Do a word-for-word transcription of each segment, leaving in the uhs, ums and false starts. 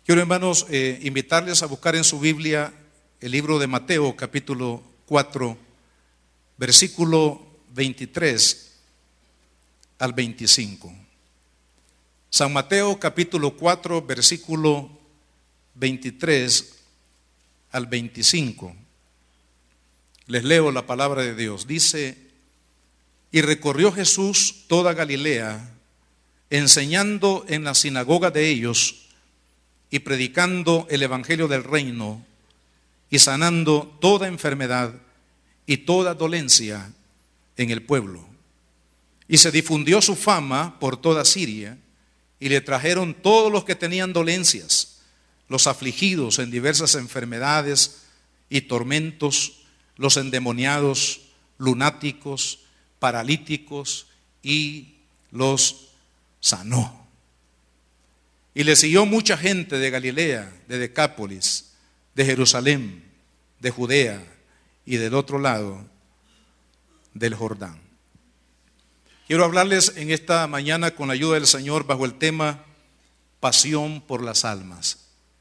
Quiero, hermanos, eh, invitarles a buscar en su Biblia el libro de Mateo, capítulo cuatro, versículo veintitrés al veinticinco. San Mateo, capítulo cuatro, versículo veintitrés al veinticinco. Les leo la palabra de Dios. Dice: y recorrió Jesús toda Galilea, enseñando en la sinagoga de ellos y predicando el evangelio del reino y sanando toda enfermedad y toda dolencia en el pueblo. Y se difundió su fama por toda Siria, y le trajeron todos los que tenían dolencias, los afligidos en diversas enfermedades y tormentos, los endemoniados, lunáticos, paralíticos, y los sanó. Y le siguió mucha gente de Galilea, de Decápolis, de Jerusalén, de Judea y del otro lado del Jordán. Quiero hablarles en esta mañana con la ayuda del Señor bajo el tema pasión por las almas.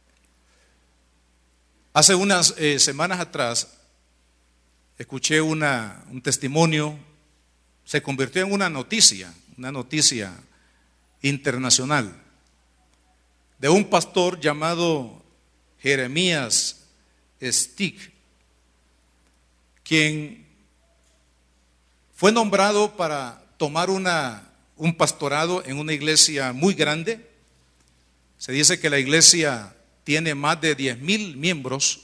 Hace unas eh, semanas atrás escuché una, un testimonio, se convirtió en una noticia, una noticia internacional, de un pastor llamado Jeremías Stick, quien fue nombrado para tomar una, un pastorado en una iglesia muy grande. Se dice que la iglesia tiene más de diez mil miembros,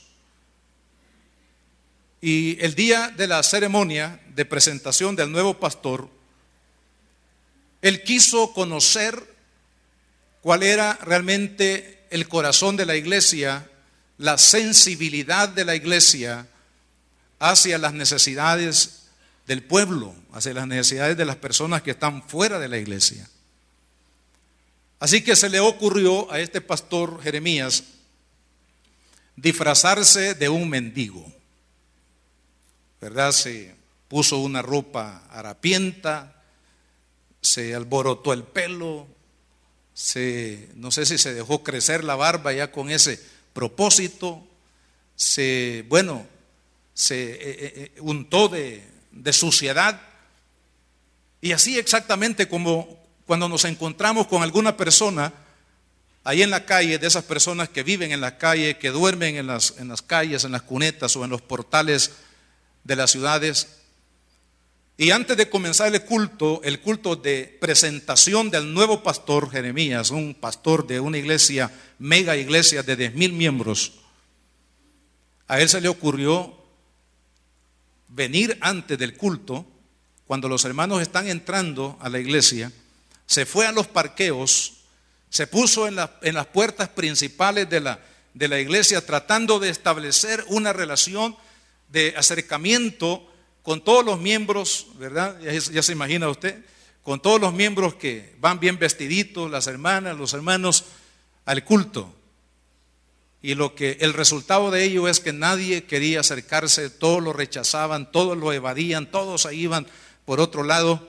y el día de la ceremonia de presentación del nuevo pastor, él quiso conocer cuál era realmente el corazón de la iglesia, la sensibilidad de la iglesia hacia las necesidades del pueblo, hacia las necesidades de las personas que están fuera de la iglesia. Así que se le ocurrió a este pastor Jeremías disfrazarse de un mendigo, ¿verdad? Se puso una ropa harapienta, se alborotó el pelo, se, no sé si se dejó crecer la barba ya con ese propósito, se, bueno, se eh, eh, untó de, de suciedad, y así exactamente como cuando nos encontramos con alguna persona ahí en la calle, de esas personas que viven en la calle, que duermen en las, en las calles, en las cunetas o en los portales de las ciudades. Y antes de comenzar el culto, el culto de presentación del nuevo pastor Jeremías, un pastor de una iglesia, mega iglesia de diez mil miembros, a él se le ocurrió venir antes del culto, cuando los hermanos están entrando a la iglesia, se fue a los parqueos, se puso en, la, en las puertas principales de la, de la iglesia, tratando de establecer una relación de acercamiento con todos los miembros, ¿verdad? Ya, ya se imagina usted, con todos los miembros que van bien vestiditos, las hermanas, los hermanos, al culto. Y lo que el resultado de ello es que nadie quería acercarse, todos lo rechazaban, todos lo evadían, todos ahí iban por otro lado.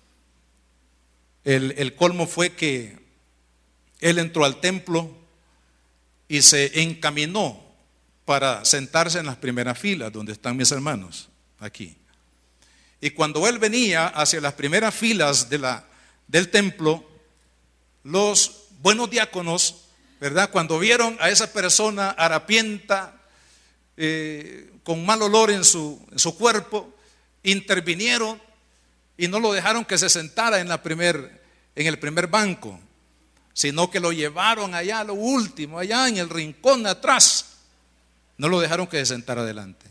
El, el colmo fue que él entró al templo y se encaminó para sentarse en las primeras filas donde están mis hermanos aquí. Y cuando él venía hacia las primeras filas de la, del templo, los buenos diáconos, ¿verdad?, cuando vieron a esa persona harapienta, eh, con mal olor en su, en su cuerpo, intervinieron y no lo dejaron que se sentara en, la primer, en el primer banco, sino que lo llevaron allá a lo último, allá en el rincón de atrás. No lo dejaron que se sentara adelante.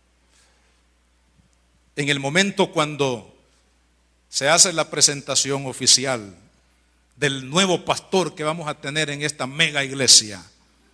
En el momento cuando se hace la presentación oficial del nuevo pastor que vamos a tener en esta mega iglesia,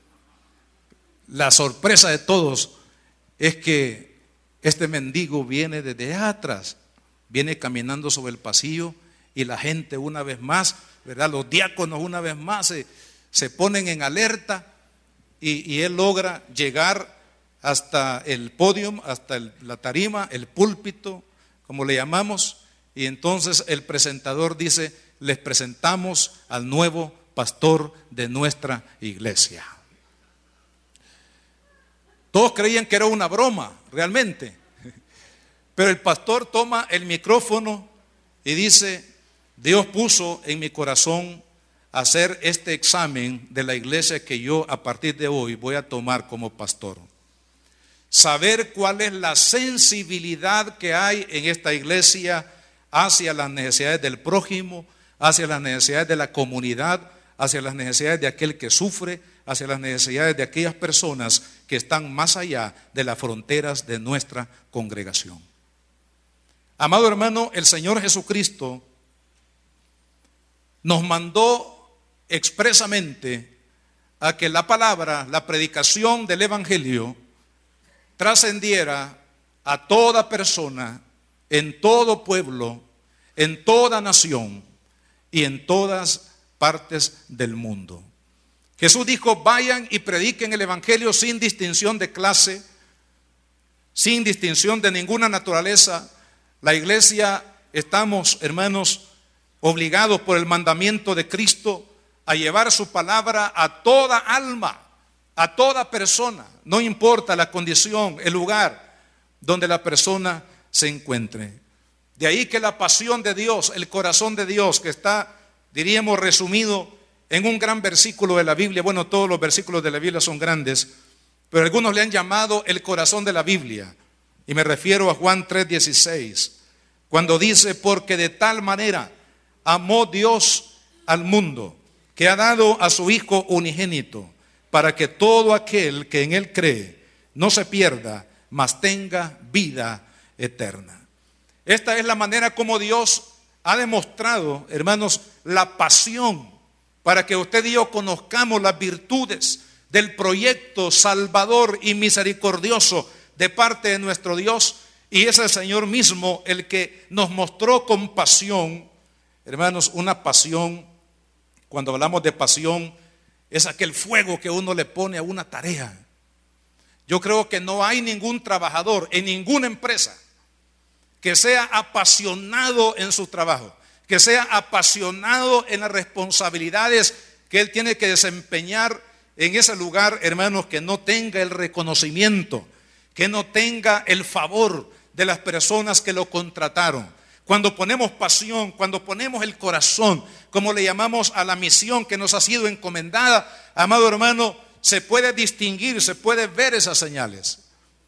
la sorpresa de todos es que este mendigo viene desde atrás, viene caminando sobre el pasillo, y la gente una vez más, ¿verdad?, los diáconos una vez más se, se ponen en alerta, y, y él logra llegar hasta el podio, hasta el, la tarima, el púlpito, como le llamamos, y entonces el presentador dice: les presentamos al nuevo pastor de nuestra iglesia. Todos creían que era una broma, realmente. Pero el pastor toma el micrófono y dice: Dios puso en mi corazón hacer este examen de la iglesia que yo a partir de hoy voy a tomar como pastor. Saber cuál es la sensibilidad que hay en esta iglesia hacia las necesidades del prójimo, hacia las necesidades de la comunidad, hacia las necesidades de aquel que sufre, hacia las necesidades de aquellas personas que están más allá de las fronteras de nuestra congregación. Amado hermano, el Señor Jesucristo nos mandó expresamente a que la palabra, la predicación del evangelio trascendiera a toda persona, en todo pueblo, en toda nación y en todas partes del mundo. Jesús dijo: vayan y prediquen el evangelio sin distinción de clase, sin distinción de ninguna naturaleza. La iglesia estamos, hermanos, obligados por el mandamiento de Cristo a llevar su palabra a toda alma, a toda persona, no importa la condición, el lugar donde la persona se encuentre. De ahí que la pasión de Dios, el corazón de Dios, que está, diríamos, resumido en un gran versículo de la Biblia. Bueno, todos los versículos de la Biblia son grandes, pero algunos le han llamado el corazón de la Biblia. Y me refiero a Juan tres dieciséis, cuando dice: porque de tal manera amó Dios al mundo, que ha dado a su Hijo unigénito, para que todo aquel que en Él cree no se pierda, mas tenga vida eterna. Esta es la manera como Dios ha demostrado, hermanos, la pasión para que usted y yo conozcamos las virtudes del proyecto salvador y misericordioso de parte de nuestro Dios. Y es el Señor mismo el que nos mostró con pasión, hermanos, una pasión. Cuando hablamos de pasión, es aquel fuego que uno le pone a una tarea. Yo creo que no hay ningún trabajador en ninguna empresa que sea apasionado en su trabajo, que sea apasionado en las responsabilidades que él tiene que desempeñar en ese lugar, hermanos, que no tenga el reconocimiento, que no tenga el favor de las personas que lo contrataron. Cuando ponemos pasión, cuando ponemos el corazón, como le llamamos a la misión que nos ha sido encomendada, amado hermano, se puede distinguir, se puede ver esas señales.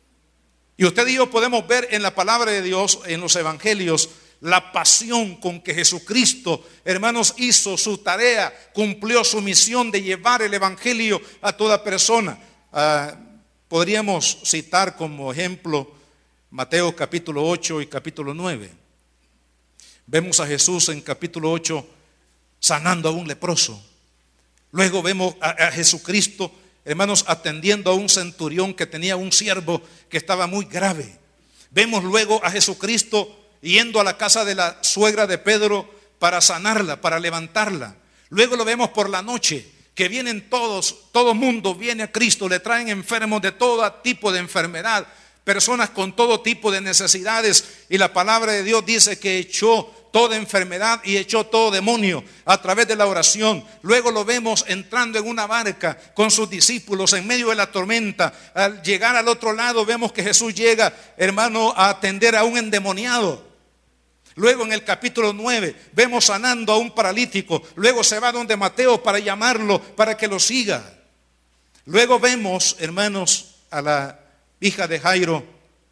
Y usted y yo podemos ver en la palabra de Dios, en los evangelios, la pasión con que Jesucristo, hermanos, hizo su tarea, cumplió su misión de llevar el evangelio a toda persona. Ah, podríamos citar como ejemplo Mateo capítulo ocho y capítulo nueve. Vemos a Jesús en capítulo ocho sanando a un leproso. Luego vemos a, a Jesucristo, hermanos, atendiendo a un centurión que tenía un siervo que estaba muy grave. Vemos luego a Jesucristo yendo a la casa de la suegra de Pedro para sanarla, para levantarla. Luego lo vemos por la noche, que vienen todos, todo mundo viene a Cristo, le traen enfermos de todo tipo de enfermedad, personas con todo tipo de necesidades, y la palabra de Dios dice que echó toda enfermedad y echó todo demonio a través de la oración. Luego lo vemos entrando en una barca con sus discípulos en medio de la tormenta. Al llegar al otro lado vemos que Jesús llega, hermano, a atender a un endemoniado. Luego en el capítulo nueve vemos sanando a un paralítico. Luego se va donde Mateo para llamarlo para que lo siga. Luego vemos, hermanos, a la hija de Jairo,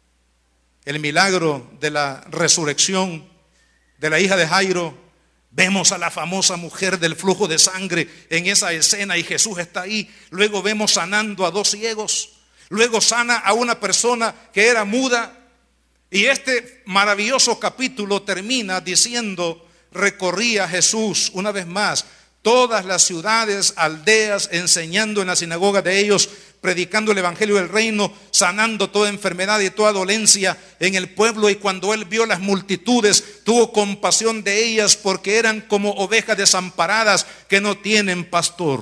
el milagro de la resurrección de la hija de Jairo. Vemos a la famosa mujer del flujo de sangre en esa escena y Jesús está ahí. Luego vemos sanando a dos ciegos. Luego sana a una persona que era muda. Y este maravilloso capítulo termina diciendo: recorría Jesús una vez más todas las ciudades, aldeas, enseñando en la sinagoga de ellos, predicando el evangelio del reino, sanando toda enfermedad y toda dolencia en el pueblo. Y cuando él vio las multitudes, tuvo compasión de ellas, porque eran como ovejas desamparadas que no tienen pastor.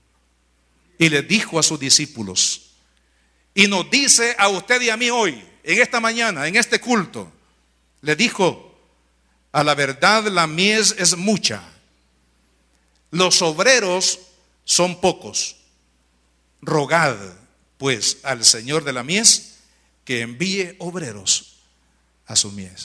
Y le dijo a sus discípulos, y nos dice a usted y a mí hoy, en esta mañana, en este culto, le dijo: a la verdad la mies es mucha, los obreros son pocos. Rogad pues al Señor de la mies que envíe obreros a su mies.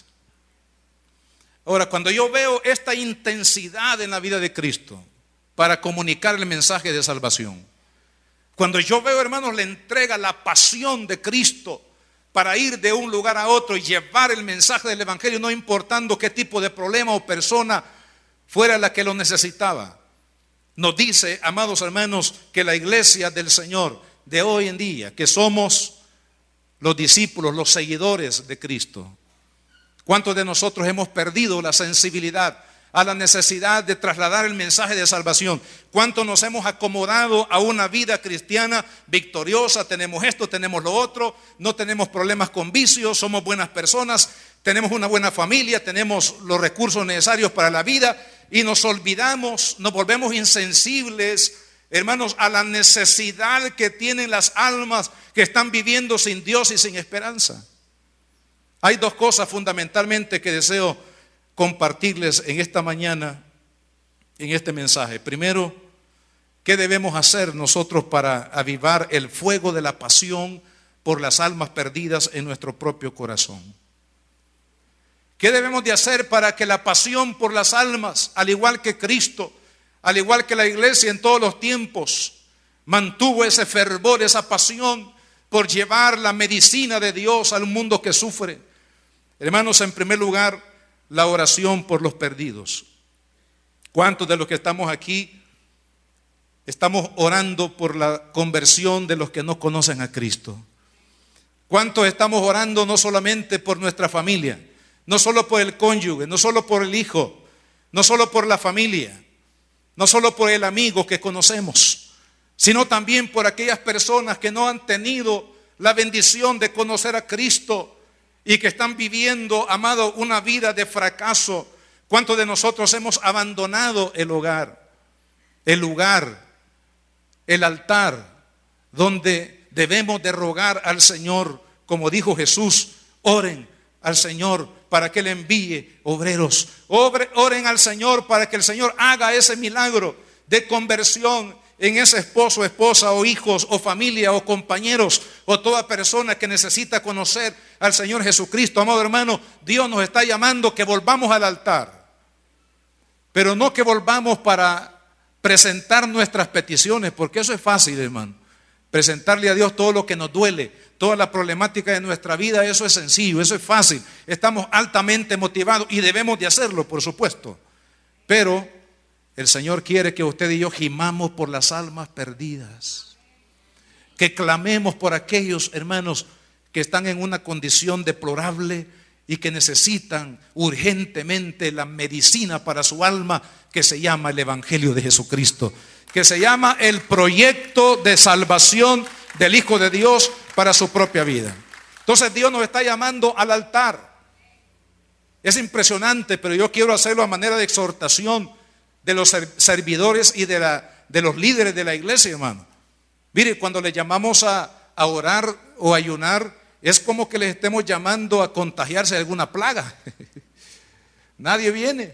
Ahora, cuando yo veo esta intensidad en la vida de Cristo para comunicar el mensaje de salvación, cuando yo veo, hermanos, la entrega, la pasión de Cristo para ir de un lugar a otro y llevar el mensaje del evangelio, no importando qué tipo de problema o persona fuera la que lo necesitaba. Nos dice, amados hermanos, que la iglesia del Señor de hoy en día, que somos los discípulos, los seguidores de Cristo, ¿cuántos de nosotros hemos perdido la sensibilidad a la necesidad de trasladar el mensaje de salvación? ¿Cuántos nos hemos acomodado a una vida cristiana victoriosa? Tenemos esto, tenemos lo otro, no tenemos problemas con vicios, somos buenas personas, tenemos una buena familia, tenemos los recursos necesarios para la vida y nos olvidamos, nos volvemos insensibles, hermanos, a la necesidad que tienen las almas que están viviendo sin Dios y sin esperanza. Hay dos cosas fundamentalmente que deseo compartirles en esta mañana, en este mensaje. Primero, ¿qué debemos hacer nosotros para avivar el fuego de la pasión por las almas perdidas en nuestro propio corazón? ¿Qué debemos de hacer para que la pasión por las almas, al igual que Cristo, al igual que la iglesia en todos los tiempos, mantuvo ese fervor, esa pasión por llevar la medicina de Dios al mundo que sufre? Hermanos, en primer lugar, la oración por los perdidos. ¿Cuántos de los que estamos aquí estamos orando por la conversión de los que no conocen a Cristo? ¿Cuántos estamos orando no solamente por nuestra familia, no solo por el cónyuge, no solo por el hijo, no solo por la familia, no solo por el amigo que conocemos, sino también por aquellas personas que no han tenido la bendición de conocer a Cristo y que están viviendo, amado, una vida de fracaso? ¿Cuántos de nosotros hemos abandonado el hogar, el lugar, el altar donde debemos de rogar al Señor? Como dijo Jesús, oren al Señor para que Él envíe obreros. Oren al Señor para que el Señor haga ese milagro de conversión en ese esposo, esposa o hijos o familia o compañeros o toda persona que necesita conocer al Señor Jesucristo. Amado hermano, Dios nos está llamando que volvamos al altar, pero no que volvamos para presentar nuestras peticiones, porque eso es fácil, hermano. Presentarle a Dios todo lo que nos duele, toda la problemática de nuestra vida, eso es sencillo, eso es fácil. Estamos altamente motivados y debemos de hacerlo, por supuesto. Pero el Señor quiere que usted y yo gimamos por las almas perdidas, que clamemos por aquellos hermanos que están en una condición deplorable y que necesitan urgentemente la medicina para su alma, que se llama el Evangelio de Jesucristo, que se llama el proyecto de salvación del Hijo de Dios para su propia vida. Entonces Dios nos está llamando al altar. Es impresionante, pero yo quiero hacerlo a manera de exhortación de los servidores y de, la, de los líderes de la iglesia, hermano. Mire, cuando le llamamos a, a orar o ayunar, es como que les estemos llamando a contagiarse de alguna plaga. Nadie viene.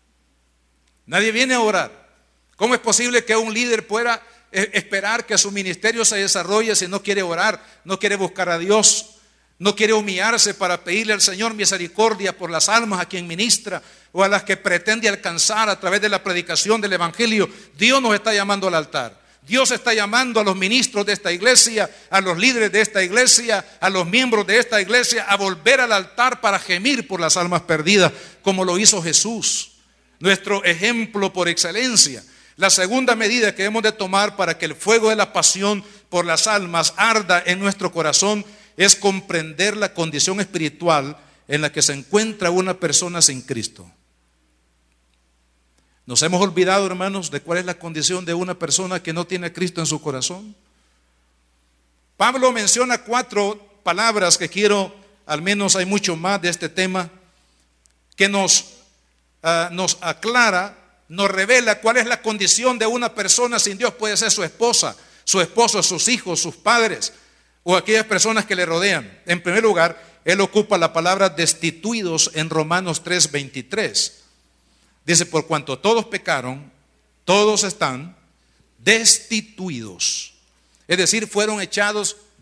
Nadie viene a orar. ¿Cómo es posible que un líder pueda esperar que su ministerio se desarrolle si no quiere orar, no quiere buscar a Dios, no quiere humillarse para pedirle al Señor misericordia por las almas a quien ministra o a las que pretende alcanzar a través de la predicación del Evangelio? Dios nos está llamando al altar. Dios está llamando a los ministros de esta iglesia, a los líderes de esta iglesia, a los miembros de esta iglesia a volver al altar para gemir por las almas perdidas, como lo hizo Jesús, nuestro ejemplo por excelencia. La segunda medida que hemos de tomar para que el fuego de la pasión por las almas arda en nuestro corazón es comprender la condición espiritual en la que se encuentra una persona sin Cristo. Nos hemos olvidado, hermanos, de cuál es la condición de una persona que no tiene a Cristo en su corazón. Pablo menciona cuatro palabras que quiero, al menos hay mucho más de este tema, que nos, uh, nos aclara, nos revela cuál es la condición de una persona sin Dios. Puede ser su esposa, su esposo, sus hijos, sus padres o aquellas personas que le rodean. En primer lugar, él ocupa la palabra destituidos en Romanos tres veintitrés. Dice, por cuanto todos pecaron, todos están destituidos. Es decir, fueron echados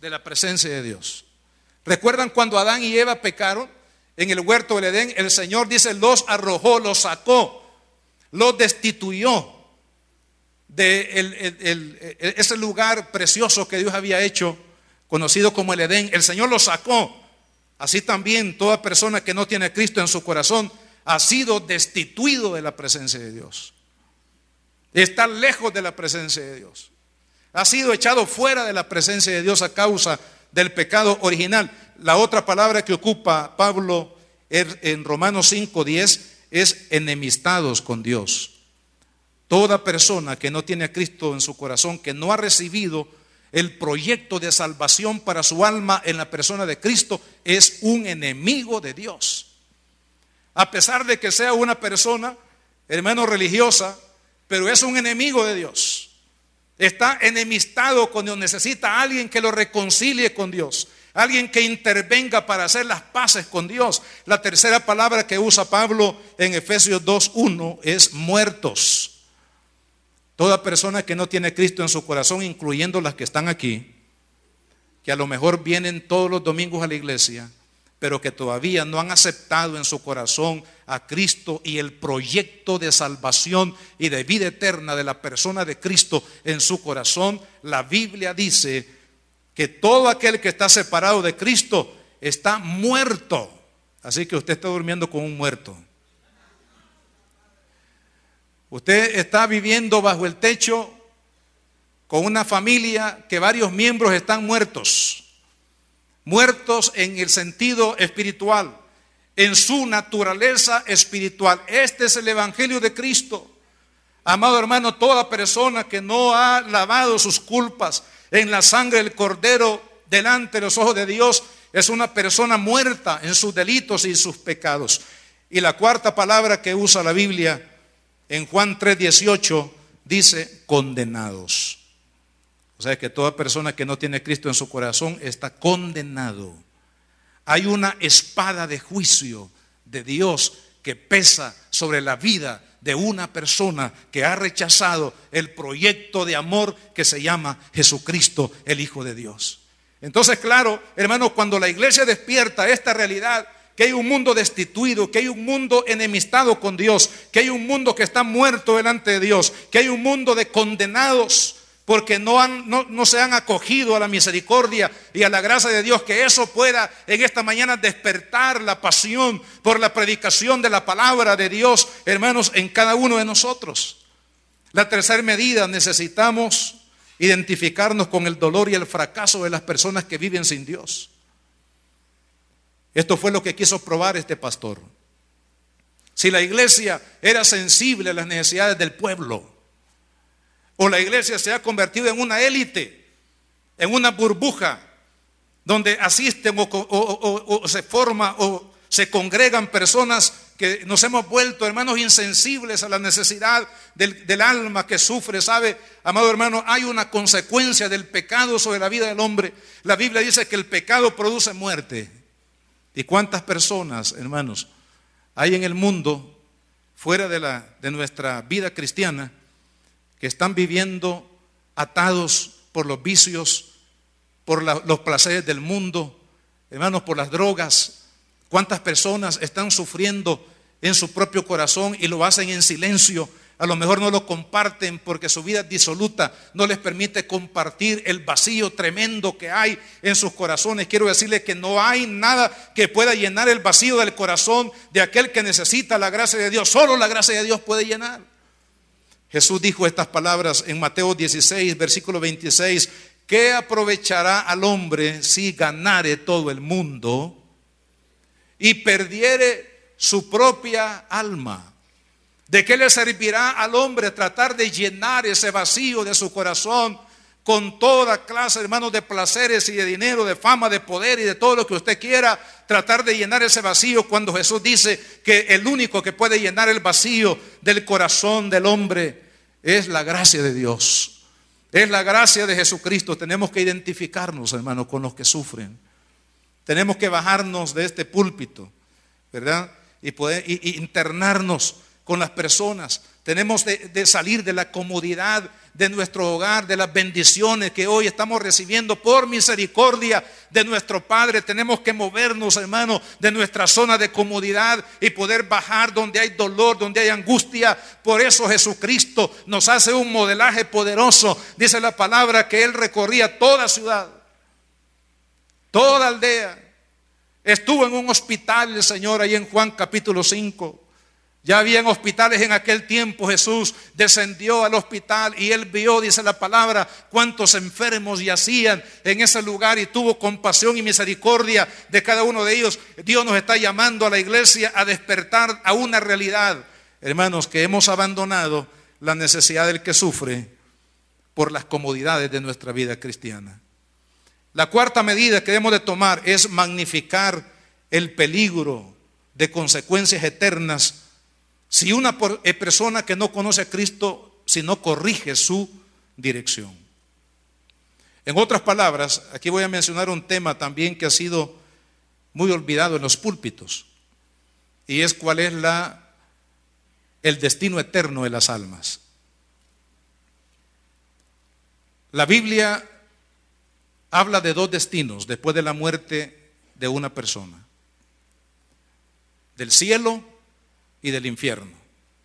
de la presencia de Dios. ¿Recuerdan cuando Adán y Eva pecaron en el huerto del Edén? El Señor dice, los arrojó, los sacó, los destituyó de el, el, el, el, ese lugar precioso que Dios había hecho, conocido como el Edén. El Señor los sacó. Así también toda persona que no tiene a Cristo en su corazón ha sido destituido de la presencia de Dios. Está lejos de la presencia de Dios. Ha sido echado fuera de la presencia de Dios a causa del pecado original. La otra palabra que ocupa Pablo en Romanos cinco diez es enemistados con Dios. Toda persona que no tiene a Cristo en su corazón, que no ha recibido el proyecto de salvación para su alma en la persona de Cristo, es un enemigo de Dios. A pesar de que sea una persona, hermano, religiosa, pero es un enemigo de Dios. Está enemistado con Dios, necesita a alguien que lo reconcilie con Dios, alguien que intervenga para hacer las paces con Dios. La tercera palabra que usa Pablo en Efesios dos uno es muertos. Toda persona que no tiene a Cristo en su corazón, incluyendo las que están aquí, que a lo mejor vienen todos los domingos a la iglesia, pero que todavía no han aceptado en su corazón a Cristo y el proyecto de salvación y de vida eterna de la persona de Cristo en su corazón, la Biblia dice que todo aquel que está separado de Cristo está muerto. Así que usted está durmiendo con un muerto. Usted está viviendo bajo el techo con una familia que varios miembros están muertos. Muertos en el sentido espiritual, en su naturaleza espiritual. Este es el evangelio de Cristo. Amado hermano, toda persona que no ha lavado sus culpas en la sangre del Cordero delante de los ojos de Dios es una persona muerta en sus delitos y sus pecados. Y la cuarta palabra que usa la Biblia en Juan tres dieciocho dice condenados. O sea que toda persona que no tiene a Cristo en su corazón está condenado. Hay una espada de juicio de Dios que pesa sobre la vida de una persona que ha rechazado el proyecto de amor que se llama Jesucristo, el Hijo de Dios. Entonces, claro, hermanos, cuando la iglesia despierta esta realidad, que hay un mundo destituido, que hay un mundo enemistado con Dios, que hay un mundo que está muerto delante de Dios, que hay un mundo de condenados porque no, han, no, no se han acogido a la misericordia y a la gracia de Dios, que eso pueda en esta mañana despertar la pasión por la predicación de la palabra de Dios, hermanos, en cada uno de nosotros. La tercera medida, necesitamos identificarnos con el dolor y el fracaso de las personas que viven sin Dios. Esto fue lo que quiso probar este pastor. Si la iglesia era sensible a las necesidades del pueblo, o la iglesia se ha convertido en una élite, en una burbuja, donde asisten o, o, o, o se forma o se congregan personas que nos hemos vuelto, hermanos, insensibles a la necesidad del, del alma que sufre. ¿Sabe, amado hermano? Hay una consecuencia del pecado sobre la vida del hombre. La Biblia dice que el pecado produce muerte. ¿Y cuántas personas, hermanos, hay en el mundo, fuera de, la, de nuestra vida cristiana, que están viviendo atados por los vicios, por la, los placeres del mundo, hermanos, por las drogas? ¿Cuántas personas están sufriendo en su propio corazón y lo hacen en silencio? A lo mejor no lo comparten porque su vida disoluta no les permite compartir el vacío tremendo que hay en sus corazones. Quiero decirles que no hay nada que pueda llenar el vacío del corazón de aquel que necesita la gracia de Dios. Solo la gracia de Dios puede llenar. Jesús dijo estas palabras en Mateo dieciséis, versículo veintiséis: ¿qué aprovechará al hombre si ganare todo el mundo y perdiere su propia alma? ¿De qué le servirá al hombre tratar de llenar ese vacío de su corazón con toda clase, hermanos, de placeres y de dinero, de fama, de poder y de todo lo que usted quiera? Tratar de llenar ese vacío cuando Jesús dice que el único que puede llenar el vacío del corazón del hombre es la gracia de Dios, es la gracia de Jesucristo. Tenemos que identificarnos, hermanos, con los que sufren. Tenemos que bajarnos de este púlpito, ¿verdad? Y poder y, y internarnos con las personas. Tenemos de, de salir de la comodidad de nuestro hogar, de las bendiciones que hoy estamos recibiendo por misericordia de nuestro Padre. Tenemos que movernos, hermano, de nuestra zona de comodidad y poder bajar donde hay dolor, donde hay angustia. Por eso Jesucristo nos hace un modelaje poderoso. Dice la palabra que Él recorría toda ciudad, toda aldea. Estuvo en un hospital el Señor ahí en Juan capítulo cinco. Ya habían hospitales en aquel tiempo. Jesús descendió al hospital y Él vio, dice la palabra, cuántos enfermos yacían en ese lugar y tuvo compasión y misericordia de cada uno de ellos. Dios nos está llamando a la iglesia a despertar a una realidad, hermanos, que hemos abandonado la necesidad del que sufre por las comodidades de nuestra vida cristiana. La cuarta medida que debemos de tomar es magnificar el peligro de consecuencias eternas si una persona que no conoce a Cristo, si no corrige su dirección. En otras palabras, aquí voy a mencionar un tema también que ha sido muy olvidado en los púlpitos, y es cuál es la, el destino eterno de las almas. La Biblia habla de dos destinos después de la muerte de una persona: del cielo y del infierno.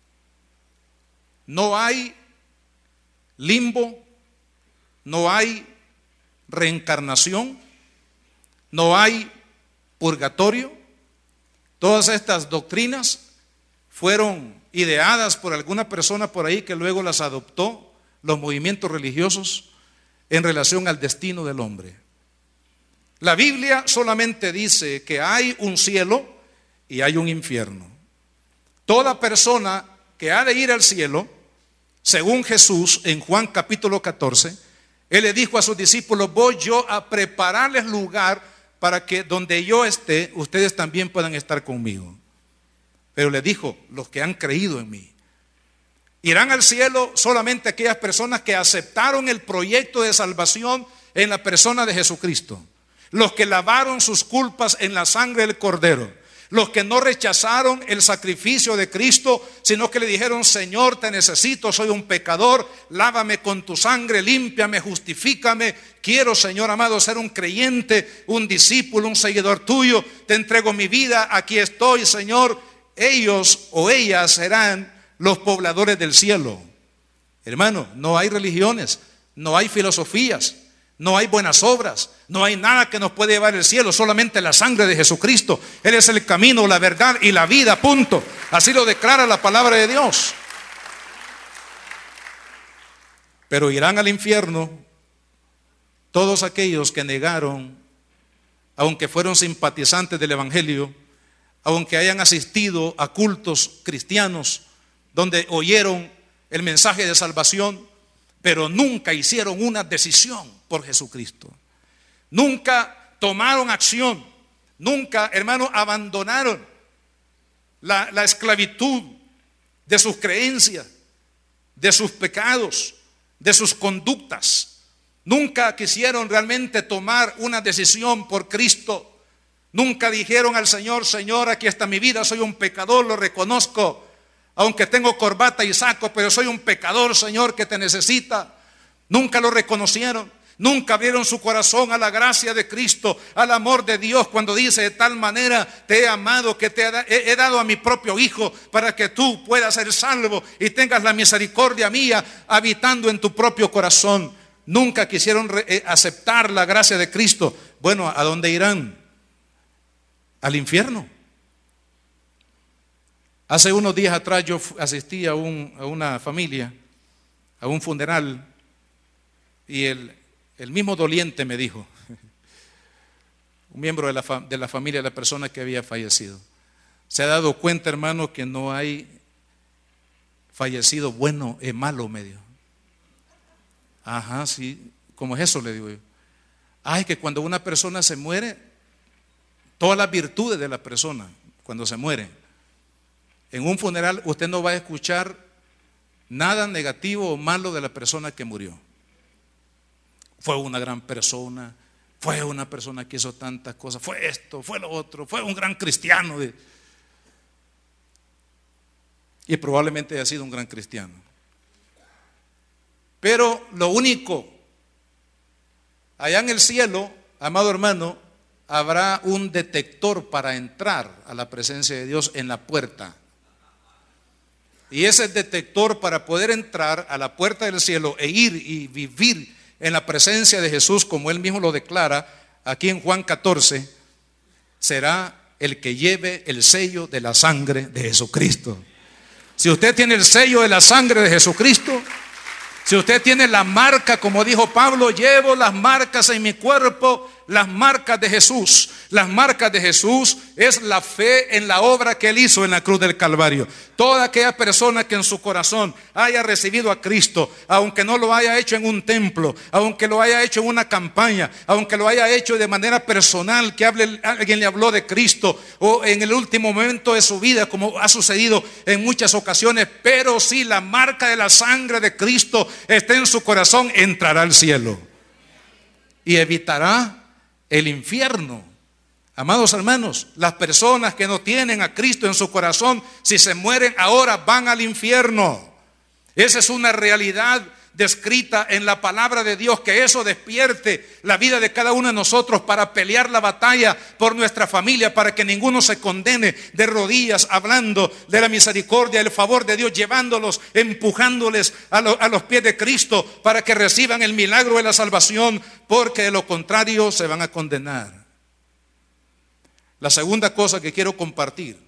No hay limbo, no hay reencarnación, no hay purgatorio. Todas estas doctrinas fueron ideadas por alguna persona por ahí que luego las adoptó, los movimientos religiosos, en relación al destino del hombre. La Biblia solamente dice que hay un cielo y hay un infierno. Toda persona que ha de ir al cielo, según Jesús en Juan capítulo catorce, Él le dijo a sus discípulos: voy yo a prepararles lugar para que donde yo esté, ustedes también puedan estar conmigo. Pero le dijo: los que han creído en mí. Irán al cielo solamente aquellas personas que aceptaron el proyecto de salvación en la persona de Jesucristo, los que lavaron sus culpas en la sangre del Cordero, los que no rechazaron el sacrificio de Cristo, sino que le dijeron: Señor, te necesito, soy un pecador, lávame con tu sangre, límpiame, justifícame, quiero, Señor amado, ser un creyente, un discípulo, un seguidor tuyo, te entrego mi vida, aquí estoy, Señor. Ellos o ellas serán los pobladores del cielo. Hermano, no hay religiones, no hay filosofías, no hay buenas obras, no hay nada que nos puede llevar al cielo, solamente la sangre de Jesucristo. Él es el camino, la verdad y la vida, punto. Así lo declara la palabra de Dios. Pero irán al infierno todos aquellos que negaron, aunque fueron simpatizantes del Evangelio, aunque hayan asistido a cultos cristianos donde oyeron el mensaje de salvación, pero nunca hicieron una decisión por Jesucristo. Nunca tomaron acción, nunca, hermano, abandonaron la, la esclavitud de sus creencias, de sus pecados, de sus conductas. Nunca quisieron realmente tomar una decisión por Cristo. Nunca dijeron al Señor: Señor, aquí está mi vida, soy un pecador, lo reconozco. Aunque tengo corbata y saco, pero soy un pecador, Señor, que te necesita. Nunca lo reconocieron. Nunca abrieron su corazón a la gracia de Cristo, al amor de Dios, cuando dice: de tal manera te he amado que te he dado a mi propio Hijo para que tú puedas ser salvo y tengas la misericordia mía habitando en tu propio corazón. Nunca quisieron aceptar la gracia de Cristo. Bueno, ¿a dónde irán? Al infierno. Hace unos días atrás yo asistí a, un, a una familia, a un funeral, y el, el mismo doliente me dijo, un miembro de la, de la familia de la persona que había fallecido: se ha dado cuenta, hermano, que no hay fallecido bueno y malo, medio. Ajá, sí, ¿cómo es eso?, le digo yo. Ay, que cuando una persona se muere, todas las virtudes de la persona, cuando se muere, en un funeral usted no va a escuchar nada negativo o malo de la persona que murió. Fue una gran persona, fue una persona que hizo tantas cosas, fue esto, fue lo otro, fue un gran cristiano. y probablemente haya sido un gran cristiano. Pero lo único, allá en el cielo, amado hermano, habrá un detector para entrar a la presencia de Dios en la puerta. Y ese detector para poder entrar a la puerta del cielo e ir y vivir en la presencia de Jesús, como Él mismo lo declara aquí en Juan catorce, será el que lleve el sello de la sangre de Jesucristo. Si usted tiene el sello de la sangre de Jesucristo, si usted tiene la marca, como dijo Pablo, llevo las marcas en mi cuerpo, las marcas de Jesús. Las marcas de Jesús es la fe en la obra que Él hizo en la cruz del Calvario. Toda aquella persona que en su corazón haya recibido a Cristo, aunque no lo haya hecho en un templo, aunque lo haya hecho en una campaña, aunque lo haya hecho de manera personal, que hable, alguien le habló de Cristo, o en el último momento de su vida, como ha sucedido en muchas ocasiones, pero si la marca de la sangre de Cristo está en su corazón, entrará al cielo y evitará el infierno. Amados hermanos, las personas que no tienen a Cristo en su corazón, si se mueren ahora, van al infierno. Esa es una realidad descrita en la palabra de Dios, que eso despierte la vida de cada uno de nosotros para pelear la batalla por nuestra familia, para que ninguno se condene de rodillas, hablando de la misericordia, el favor de Dios, llevándolos, empujándoles a, lo, a los pies de Cristo para que reciban el milagro de la salvación, porque de lo contrario se van a condenar. La segunda cosa que quiero compartir: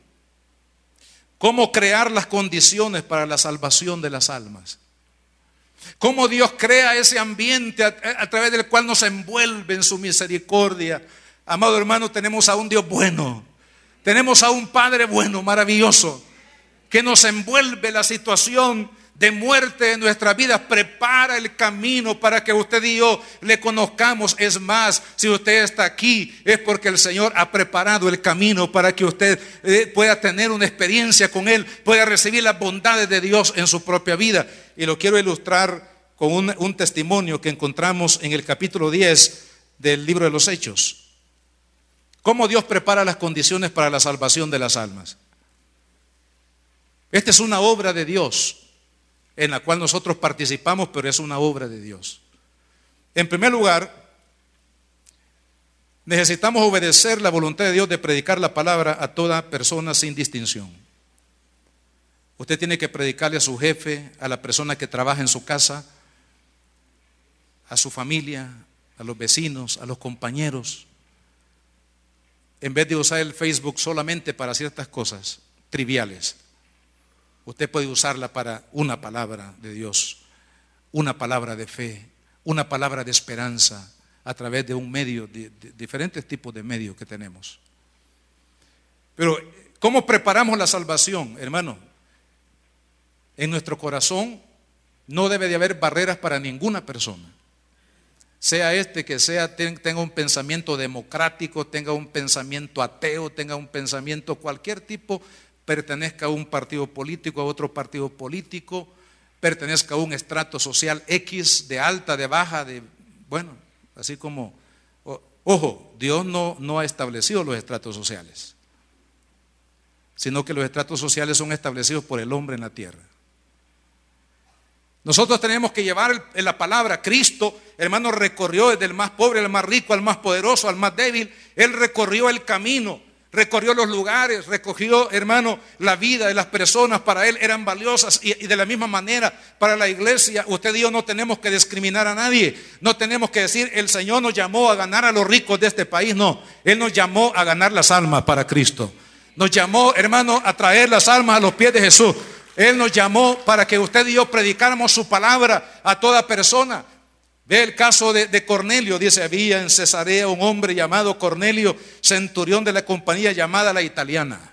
cómo crear las condiciones para la salvación de las almas. Cómo Dios crea ese ambiente a, a través del cual nos envuelve en su misericordia. Amado hermano, tenemos a un Dios bueno, tenemos a un Padre bueno, maravilloso, que nos envuelve la situación de muerte de nuestras vidas, prepara el camino para que usted y yo le conozcamos. Es más, si usted está aquí, es porque el Señor ha preparado el camino para que usted eh, pueda tener una experiencia con Él, pueda recibir las bondades de Dios en su propia vida. Y lo quiero ilustrar con un, un testimonio que encontramos en el capítulo diez del libro de los Hechos. Cómo Dios prepara las condiciones para la salvación de las almas. Esta es una obra de Dios en la cual nosotros participamos, pero es una obra de Dios. En primer lugar, necesitamos obedecer la voluntad de Dios de predicar la palabra a toda persona sin distinción. Usted tiene que predicarle a su jefe, a la persona que trabaja en su casa, a su familia, a los vecinos, a los compañeros. En vez de usar el Facebook solamente para ciertas cosas triviales, usted puede usarla para una palabra de Dios, una palabra de fe, una palabra de esperanza a través de un medio, de, de diferentes tipos de medios que tenemos. Pero, ¿cómo preparamos la salvación, hermano? En nuestro corazón no debe de haber barreras para ninguna persona. Sea este que sea, tenga un pensamiento democrático, tenga un pensamiento ateo, tenga un pensamiento cualquier tipo, pertenezca a un partido político, a otro partido político, pertenezca a un estrato social X, de alta, de baja, de bueno, así como, ojo, Dios no, no ha establecido los estratos sociales, sino que los estratos sociales son establecidos por el hombre en la tierra. Nosotros tenemos que llevar en la palabra. Cristo, hermano, recorrió desde el más pobre al más rico, al más poderoso, al más débil. Él recorrió el camino, recorrió los lugares, recogió, hermano, la vida de las personas. Para Él eran valiosas, y, y de la misma manera para la iglesia. Usted y yo no tenemos que discriminar a nadie. No tenemos que decir, el Señor nos llamó a ganar a los ricos de este país. No, Él nos llamó a ganar las almas para Cristo. Nos llamó, hermano, a traer las almas a los pies de Jesús. Él nos llamó para que usted y yo predicáramos su palabra a toda persona. Ve el caso de, de Cornelio. Dice, había en Cesarea un hombre llamado Cornelio, centurión de la compañía llamada La Italiana.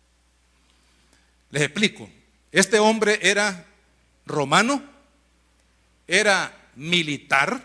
Les explico. Este hombre era romano, era militar,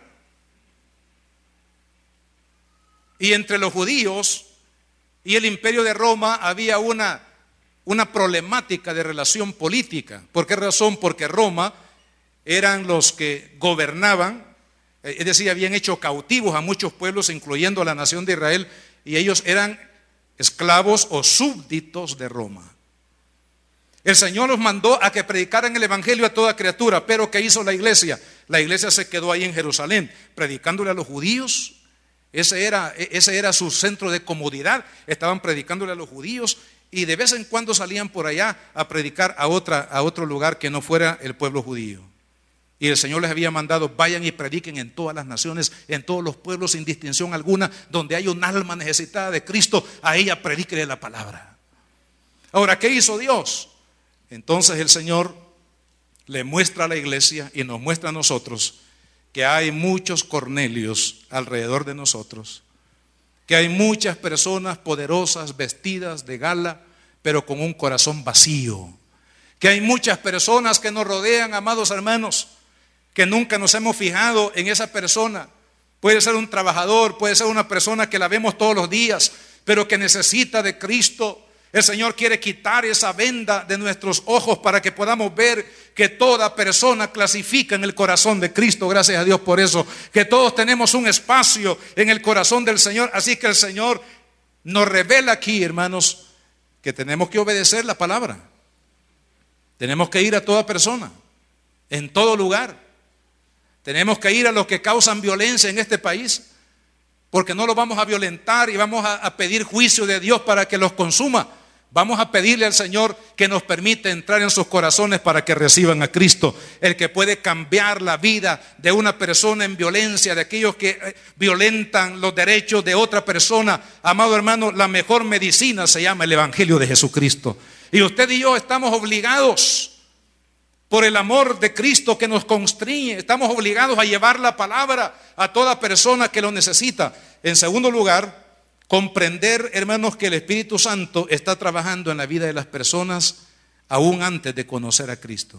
y entre los judíos y el imperio de Roma había una una problemática de relación política. ¿Por qué razón? Porque Roma eran los que gobernaban, es decir, habían hecho cautivos a muchos pueblos, incluyendo a la nación de Israel, y ellos eran esclavos o súbditos de Roma. El Señor los mandó a que predicaran el evangelio a toda criatura, pero ¿qué hizo la iglesia? La iglesia se quedó ahí en Jerusalén, predicándole a los judíos. Ese era, ese era su centro de comodidad. Estaban predicándole a los judíos y de vez en cuando salían por allá a predicar a, otra, a otro lugar que no fuera el pueblo judío. Y el Señor les había mandado: vayan y prediquen en todas las naciones, en todos los pueblos, sin distinción alguna, donde hay un alma necesitada de Cristo, a ella predíquele la palabra. Ahora, ¿qué hizo Dios? Entonces el Señor le muestra a la iglesia y nos muestra a nosotros que hay muchos Cornelios alrededor de nosotros, que hay muchas personas poderosas, vestidas de gala, pero con un corazón vacío, que hay muchas personas que nos rodean, amados hermanos, que nunca nos hemos fijado en esa persona. Puede ser un trabajador, puede ser una persona que la vemos todos los días, pero que necesita de Cristo. El Señor quiere quitar esa venda de nuestros ojos para que podamos ver que toda persona clasifica en el corazón de Cristo. Gracias a Dios por eso, que todos tenemos un espacio en el corazón del Señor. Así que el Señor nos revela aquí, hermanos, que tenemos que obedecer la palabra. Tenemos que ir a toda persona, en todo lugar. Tenemos que ir a los que causan violencia en este país, porque no los vamos a violentar y vamos a, a pedir juicio de Dios para que los consuma. Vamos a pedirle al Señor que nos permita entrar en sus corazones para que reciban a Cristo, el que puede cambiar la vida de una persona en violencia, de aquellos que violentan los derechos de otra persona. Amado hermano, la mejor medicina se llama el Evangelio de Jesucristo. Y usted y yo estamos obligados, por el amor de Cristo que nos constriñe, estamos obligados a llevar la palabra a toda persona que lo necesita. En segundo lugar, comprender, hermanos, que el Espíritu Santo está trabajando en la vida de las personas aún antes de conocer a Cristo.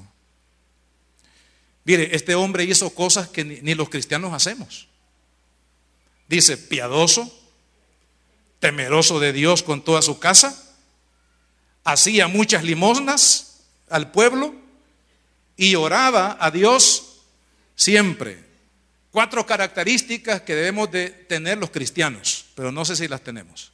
Mire, este hombre hizo cosas que ni, ni los cristianos hacemos. Dice: piadoso, temeroso de Dios con toda su casa, hacía muchas limosnas al pueblo y oraba a Dios siempre. Cuatro características que debemos de tener los cristianos, pero no sé si las tenemos.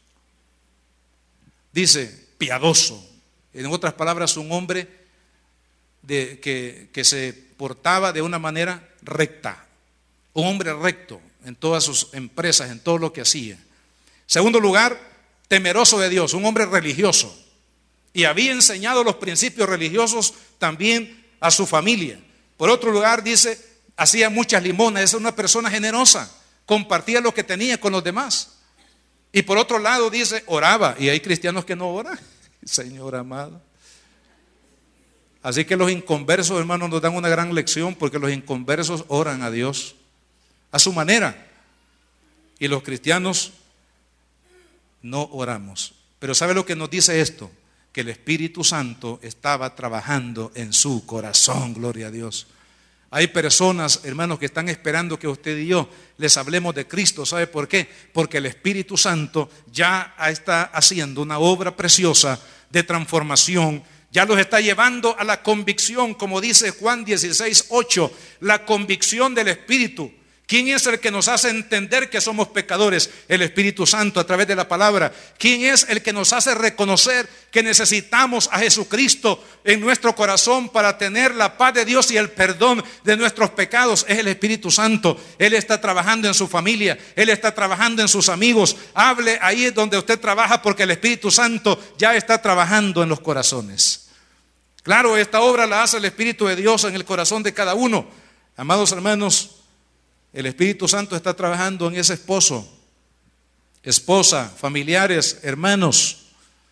Dice: piadoso. En otras palabras, un hombre de, que, que se portaba de una manera recta. Un hombre recto en todas sus empresas, en todo lo que hacía. Segundo lugar, temeroso de Dios, un hombre religioso. Y había enseñado los principios religiosos también a su familia. Por otro lugar, dice: hacía muchas limonas, es una persona generosa, compartía lo que tenía con los demás. Y por otro lado dice: oraba, y hay cristianos que no oran, Señor amado. Así que los inconversos, hermanos, nos dan una gran lección, porque los inconversos oran a Dios a su manera, y los cristianos no oramos. Pero ¿sabe lo que nos dice esto? Que el Espíritu Santo estaba trabajando en su corazón, gloria a Dios. Hay personas, hermanos, que están esperando que usted y yo les hablemos de Cristo. ¿Sabe por qué? Porque el Espíritu Santo ya está haciendo una obra preciosa de transformación. Ya los está llevando a la convicción, como dice Juan dieciséis, ocho, la convicción del Espíritu. ¿Quién es el que nos hace entender que somos pecadores? El Espíritu Santo, a través de la palabra. ¿Quién es el que nos hace reconocer que necesitamos a Jesucristo en nuestro corazón para tener la paz de Dios y el perdón de nuestros pecados? Es el Espíritu Santo. Él está trabajando en su familia, Él está trabajando en sus amigos. Hable ahí donde usted trabaja, porque el Espíritu Santo ya está trabajando en los corazones. Claro, esta obra la hace el Espíritu de Dios en el corazón de cada uno. Amados hermanos, el Espíritu Santo está trabajando en ese esposo, esposa, familiares, hermanos,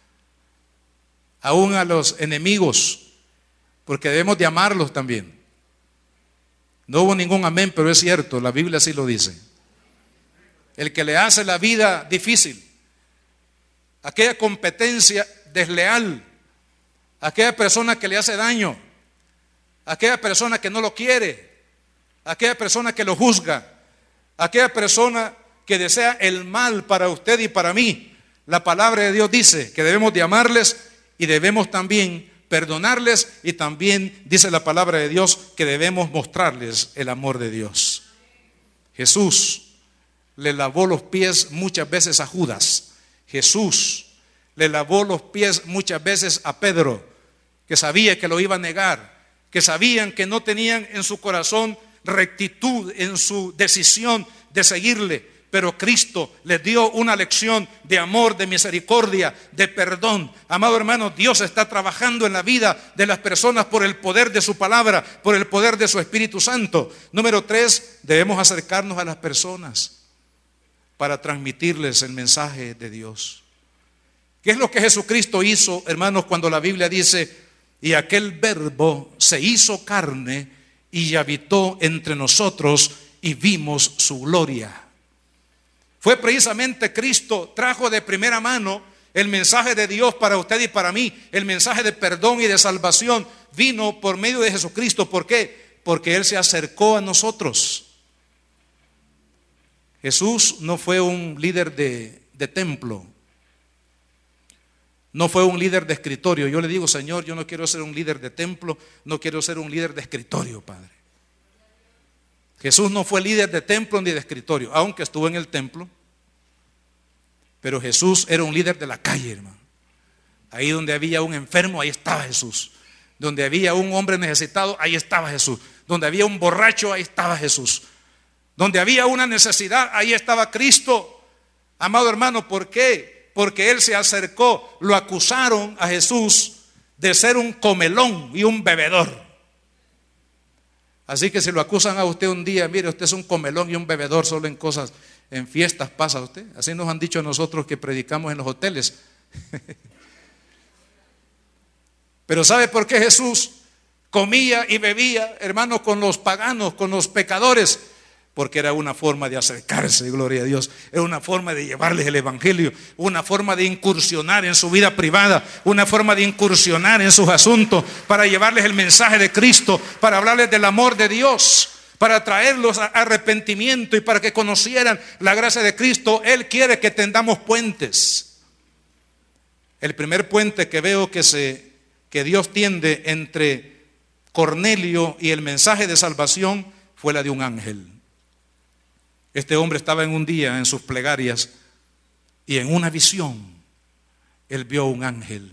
aún a los enemigos, porque debemos de amarlos también. No hubo ningún amén, pero es cierto, la Biblia así lo dice. El que le hace la vida difícil, aquella competencia desleal, aquella persona que le hace daño, aquella persona que no lo quiere, aquella persona que lo juzga, aquella persona que desea el mal para usted y para mí. La palabra de Dios dice que debemos de amarles y debemos también perdonarles, y también dice la palabra de Dios que debemos mostrarles el amor de Dios. Jesús le lavó los pies muchas veces a Judas. Jesús le lavó los pies muchas veces a Pedro, que sabía que lo iba a negar, que sabían que no tenían en su corazón rectitud en su decisión de seguirle, pero Cristo les dio una lección de amor, de misericordia, de perdón. Amado hermano, Dios está trabajando en la vida de las personas por el poder de su palabra, por el poder de su Espíritu Santo. Número tres, debemos acercarnos a las personas para transmitirles el mensaje de Dios. ¿Qué es lo que Jesucristo hizo, hermanos, cuando la Biblia dice: y aquel verbo se hizo carne y habitó entre nosotros y vimos su gloria? Fue precisamente Cristo, trajo de primera mano el mensaje de Dios para usted y para mí. El mensaje de perdón y de salvación vino por medio de Jesucristo. ¿Por qué? Porque Él se acercó a nosotros. Jesús no fue un líder de, de templo, no fue un líder de escritorio. Yo le digo: Señor, yo no quiero ser un líder de templo, no quiero ser un líder de escritorio, Padre. Jesús no fue líder de templo ni de escritorio, aunque estuvo en el templo, pero Jesús era un líder de la calle, hermano. Ahí donde había un enfermo, ahí estaba Jesús. Donde había un hombre necesitado, ahí estaba Jesús. Donde había un borracho, ahí estaba Jesús. Donde había una necesidad, ahí estaba Cristo. Amado hermano, ¿por qué? Porque Él se acercó. Lo acusaron a Jesús de ser un comelón y un bebedor. Así que si lo acusan a usted un día: mire, usted es un comelón y un bebedor, solo en cosas, en fiestas pasa usted. Así nos han dicho a nosotros que predicamos en los hoteles. Pero ¿sabe por qué Jesús comía y bebía, hermanos, con los paganos, con los pecadores? Porque era una forma de acercarse, gloria a Dios. Era una forma de llevarles el evangelio, una forma de incursionar en su vida privada, una forma de incursionar en sus asuntos, para llevarles el mensaje de Cristo, para hablarles del amor de Dios, para traerlos a arrepentimiento y para que conocieran la gracia de Cristo. Él quiere que tendamos puentes. El primer puente que veo que, se, que Dios tiende entre Cornelio y el mensaje de salvación fue la de un ángel. Este hombre estaba en un día en sus plegarias y en una visión él vio un ángel.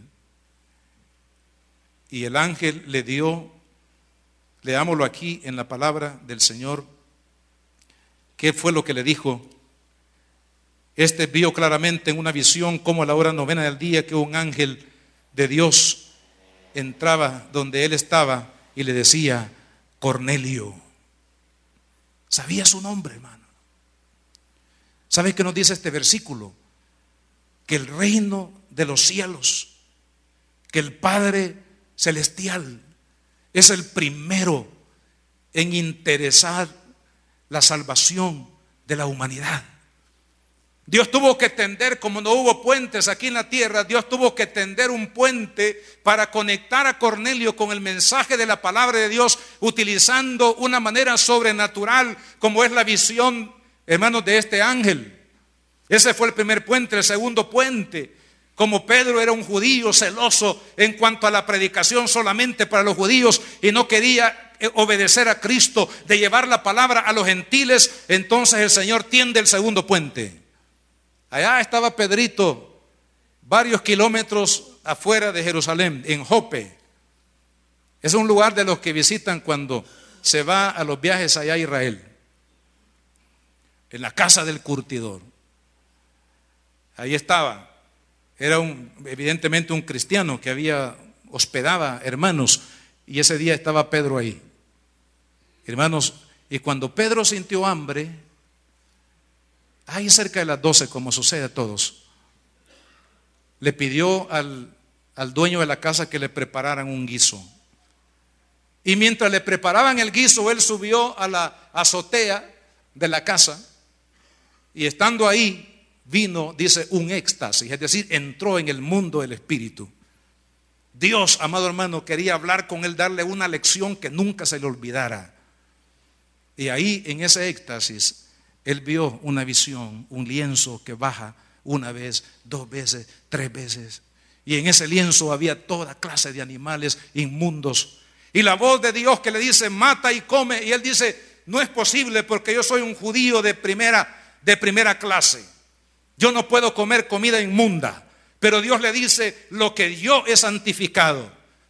Y el ángel le dio, leámoslo aquí en la palabra del Señor, ¿qué fue lo que le dijo? Este vio claramente en una visión, como a la hora novena del día, que un ángel de Dios entraba donde él estaba y le decía: Cornelio. Sabía su nombre, hermano. ¿Sabe qué nos dice este versículo? Que el reino de los cielos, que el Padre celestial es el primero en interesar la salvación de la humanidad. Dios tuvo que tender, como no hubo puentes aquí en la tierra, Dios tuvo que tender un puente para conectar a Cornelio con el mensaje de la palabra de Dios, utilizando una manera sobrenatural como es la visión, hermanos, de este ángel. Ese fue el primer puente. El segundo puente, como Pedro era un judío celoso en cuanto a la predicación solamente para los judíos y no quería obedecer a Cristo, de llevar la palabra a los gentiles, entonces el Señor tiende el segundo puente. Allá estaba Pedrito, varios kilómetros afuera de Jerusalén, en Jope. Es un lugar de los que visitan cuando se va a los viajes allá a Israel. En la casa del curtidor. Ahí estaba. Era un, evidentemente un cristiano que había, hospedaba hermanos, y ese día estaba Pedro ahí. Hermanos, y cuando Pedro sintió hambre, ahí cerca de las doce, como sucede a todos, le pidió al, al dueño de la casa que le prepararan un guiso. Y mientras le preparaban el guiso, él subió a la azotea de la casa, y estando ahí vino, dice, un éxtasis, es decir, entró en el mundo del espíritu. Dios, amado hermano, quería hablar con él, darle una lección que nunca se le olvidara. Y ahí, en ese éxtasis, él vio una visión, un lienzo que baja una vez, dos veces, tres veces. Y en ese lienzo había toda clase de animales inmundos. Y la voz de Dios que le dice: mata y come. Y él dice: no es posible, porque yo soy un judío de primera, de primera clase. Yo no puedo comer comida inmunda. Pero Dios le dice: lo que yo he santificado,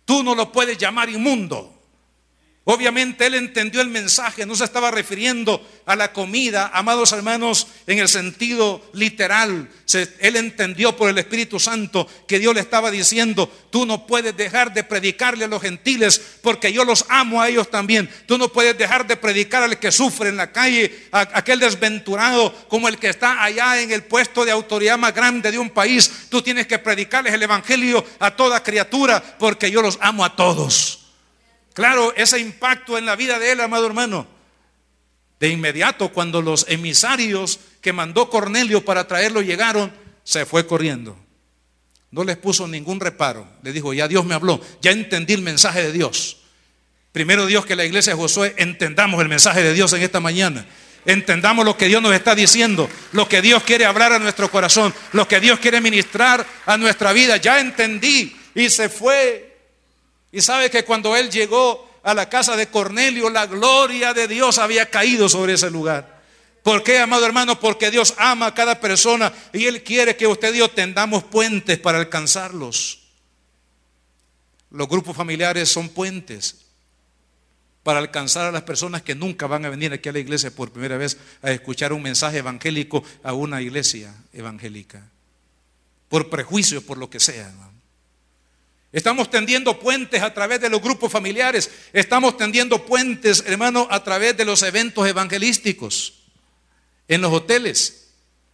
Tú no lo puedes llamar inmundo. Obviamente él entendió el mensaje, no se estaba refiriendo a la comida, amados hermanos, en el sentido literal. Se, él entendió por el Espíritu Santo que Dios le estaba diciendo: tú no puedes dejar de predicarle a los gentiles porque yo los amo a ellos también. Tú no puedes dejar de predicar al que sufre en la calle, a aquel desventurado como el que está allá en el puesto de autoridad más grande de un país. Tú tienes que predicarles el evangelio a toda criatura porque yo los amo a todos. Claro, ese impacto en la vida de él, amado hermano. De inmediato, cuando los emisarios que mandó Cornelio para traerlo llegaron, se fue corriendo. No les puso ningún reparo. Le dijo: ya Dios me habló, ya entendí el mensaje de Dios. Primero Dios, que la iglesia de Josué entendamos el mensaje de Dios en esta mañana. Entendamos lo que Dios nos está diciendo, lo que Dios quiere hablar a nuestro corazón, lo que Dios quiere ministrar a nuestra vida. Ya entendí, y se fue. Y sabe que cuando él llegó a la casa de Cornelio, la gloria de Dios había caído sobre ese lugar. ¿Por qué, amado hermano? Porque Dios ama a cada persona y Él quiere que usted y yo tendamos puentes para alcanzarlos. Los grupos familiares son puentes para alcanzar a las personas que nunca van a venir aquí a la iglesia por primera vez a escuchar un mensaje evangélico a una iglesia evangélica, por prejuicios, por lo que sea, hermano. Estamos tendiendo puentes a través de los grupos familiares. Estamos tendiendo puentes, hermano, a través de los eventos evangelísticos, en los hoteles.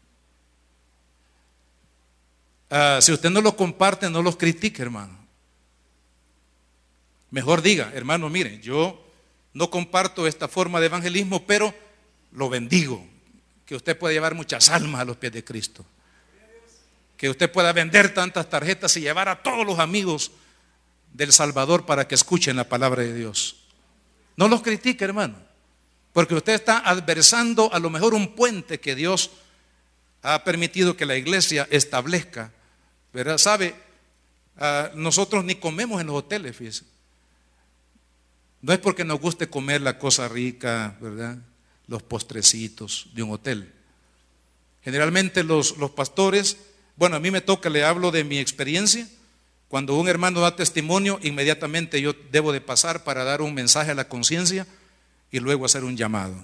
Uh, si usted no los comparte, no los critique, hermano. Mejor diga: hermano, mire, yo no comparto esta forma de evangelismo, pero lo bendigo. Que usted pueda llevar muchas almas a los pies de Cristo. Que usted pueda vender tantas tarjetas y llevar a todos los amigos del Salvador para que escuchen la palabra de Dios. No los critique, hermano, porque usted está adversando a lo mejor un puente que Dios ha permitido que la iglesia establezca, ¿verdad? Sabe, uh, nosotros ni comemos en los hoteles, fíjese. No es porque nos guste comer la cosa rica, ¿verdad? Los postrecitos de un hotel. Generalmente los, los pastores, bueno, a mí me toca, le hablo de mi experiencia. Cuando un hermano da testimonio, inmediatamente yo debo de pasar para dar un mensaje a la conciencia y luego hacer un llamado.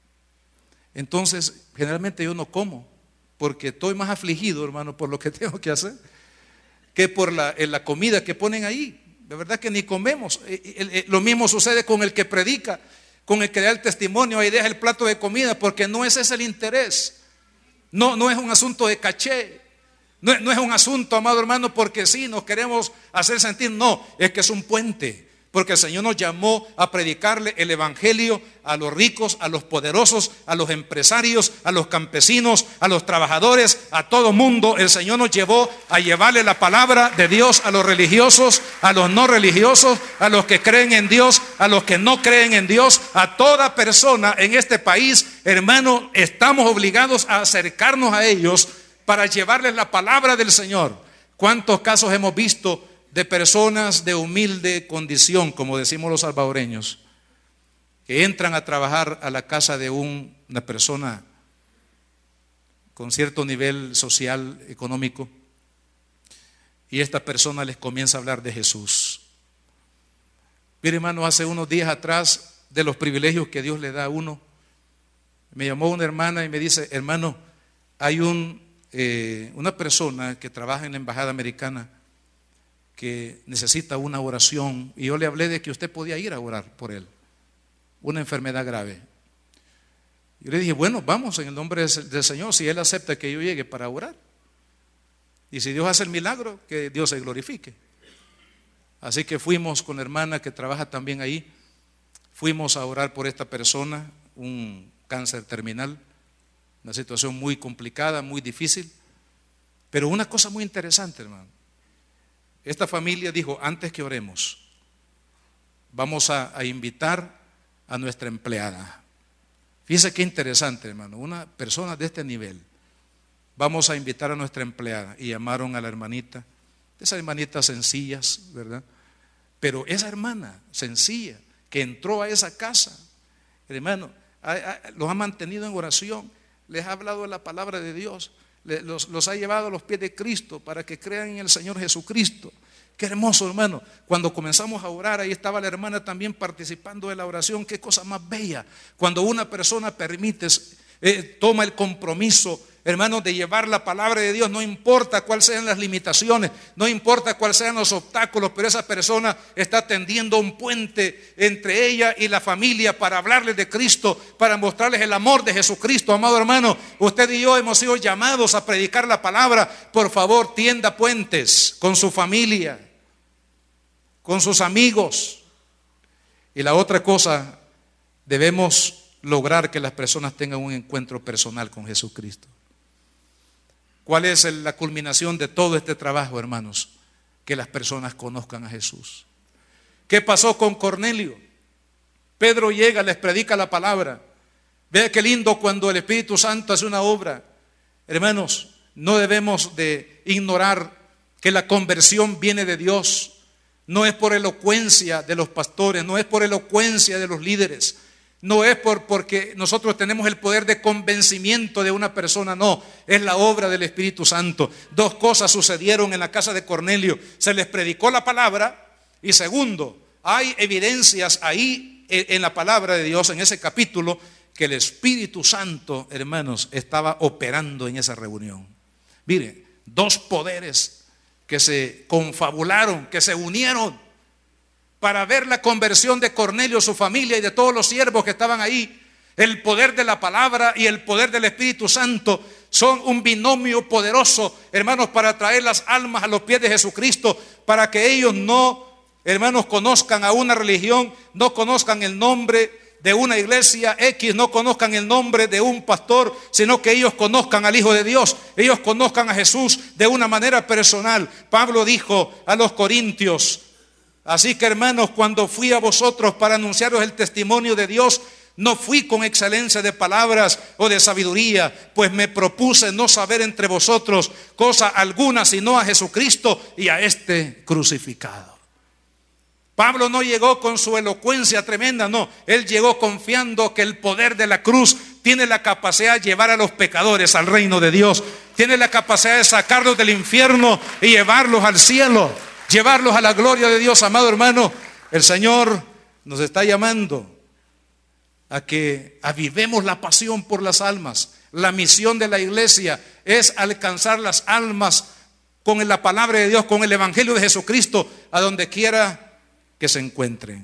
Entonces, generalmente yo no como, porque estoy más afligido, hermano, por lo que tengo que hacer, que por la, la comida que ponen ahí. De verdad que ni comemos. Lo mismo sucede con el que predica, con el que da el testimonio, ahí deja el plato de comida, porque no ese es el interés. No, no es un asunto de caché. No, no es un asunto, amado hermano, porque sí nos queremos hacer sentir. No, es que es un puente. Porque el Señor nos llamó a predicarle el evangelio a los ricos, a los poderosos, a los empresarios, a los campesinos, a los trabajadores, a todo mundo. El Señor nos llevó a llevarle la palabra de Dios a los religiosos, a los no religiosos, a los que creen en Dios, a los que no creen en Dios, a toda persona en este país. Hermano, estamos obligados a acercarnos a ellos para llevarles la palabra del Señor. ¿Cuántos casos hemos visto de personas de humilde condición, como decimos los salvadoreños, que entran a trabajar a la casa de un, una persona con cierto nivel social, económico, y esta persona les comienza a hablar de Jesús? Mire, hermano, hace unos días atrás, de los privilegios que Dios le da a uno, me llamó una hermana y me dice: hermano, hay un, eh, una persona que trabaja en la embajada americana que necesita una oración, y yo le hablé de que usted podía ir a orar por él, una enfermedad grave. Yo le dije: bueno, vamos en el nombre del Señor, si él acepta que yo llegue para orar, y si Dios hace el milagro, que Dios se glorifique. Así que fuimos con la hermana que trabaja también ahí, fuimos a orar por esta persona, un cáncer terminal, una situación muy complicada, muy difícil, pero una cosa muy interesante, hermano. Esta familia dijo: antes que oremos, vamos a, a invitar a nuestra empleada. Fíjese qué interesante, hermano, una persona de este nivel. Vamos a invitar a nuestra empleada. Y llamaron a la hermanita, esas hermanitas sencillas, ¿verdad? Pero esa hermana sencilla que entró a esa casa, hermano, a, a, los ha mantenido en oración, les ha hablado de la palabra de Dios, Los, los ha llevado a los pies de Cristo para que crean en el Señor Jesucristo, Qué hermoso, hermano. Cuando comenzamos a orar, ahí estaba la hermana también participando de la oración. Qué cosa más bella. Cuando una persona permite, eh, toma el compromiso, hermanos, de llevar la palabra de Dios, no importa cuáles sean las limitaciones, no importa cuáles sean los obstáculos, pero esa persona está tendiendo un puente entre ella y la familia para hablarles de Cristo, para mostrarles el amor de Jesucristo. Amado hermano, usted y yo hemos sido llamados a predicar la palabra. Por favor, tienda puentes con su familia, con sus amigos. Y la otra cosa, debemos lograr que las personas tengan un encuentro personal con Jesucristo. ¿Cuál es la culminación de todo este trabajo, hermanos? Que las personas conozcan a Jesús. ¿Qué pasó con Cornelio? Pedro llega, les predica la palabra. Vea qué lindo cuando el Espíritu Santo hace una obra. Hermanos, no debemos de ignorar que la conversión viene de Dios. No es por elocuencia de los pastores, no es por elocuencia de los líderes. No es por, porque nosotros tenemos el poder de convencimiento de una persona, no, es la obra del Espíritu Santo. Dos cosas sucedieron en la casa de Cornelio: se les predicó la palabra, y segundo, hay evidencias ahí en la palabra de Dios, en ese capítulo, que el Espíritu Santo, hermanos, estaba operando en esa reunión. Mire, dos poderes que se confabularon, que se unieron para ver la conversión de Cornelio, su familia y de todos los siervos que estaban ahí. El poder de la palabra y el poder del Espíritu Santo son un binomio poderoso, hermanos, para traer las almas a los pies de Jesucristo, para que ellos no, hermanos, conozcan a una religión, no conozcan el nombre de una iglesia X, no conozcan el nombre de un pastor, sino que ellos conozcan al Hijo de Dios, ellos conozcan a Jesús de una manera personal. Pablo dijo a los corintios: así que, hermanos, cuando fui a vosotros para anunciaros el testimonio de Dios, no fui con excelencia de palabras o de sabiduría, pues me propuse no saber entre vosotros cosa alguna, sino a Jesucristo y a este crucificado. Pablo no llegó con su elocuencia tremenda, no, él llegó confiando que el poder de la cruz tiene la capacidad de llevar a los pecadores al reino de Dios, tiene la capacidad de sacarlos del infierno y llevarlos al cielo, llevarlos a la gloria de Dios. Amado hermano, el Señor nos está llamando a que avivemos la pasión por las almas. La misión de la iglesia es alcanzar las almas con la palabra de Dios, con el evangelio de Jesucristo, a donde quiera que se encuentren.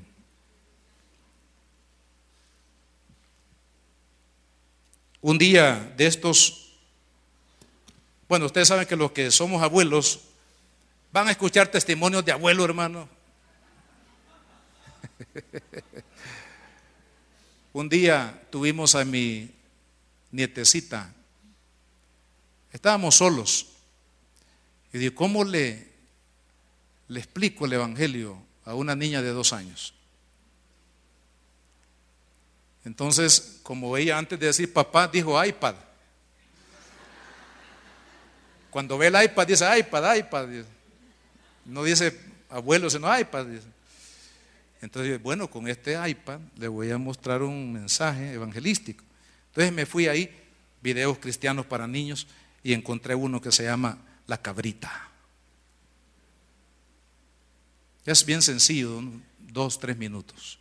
Un día de estos, bueno, ustedes saben que los que somos abuelos van a escuchar testimonios de abuelo, hermano. Un día tuvimos a mi nietecita, estábamos solos, y digo, ¿cómo le, le explico el evangelio a una niña de dos años? Entonces, como ella antes de decir papá dijo iPad, cuando ve el iPad dice iPad, iPad, no dice abuelo sino iPad. Entonces, bueno, con este iPad le voy a mostrar un mensaje evangelístico. Entonces me fui ahí, videos cristianos para niños, y encontré uno que se llama La Cabrita. Es bien sencillo, dos, tres minutos.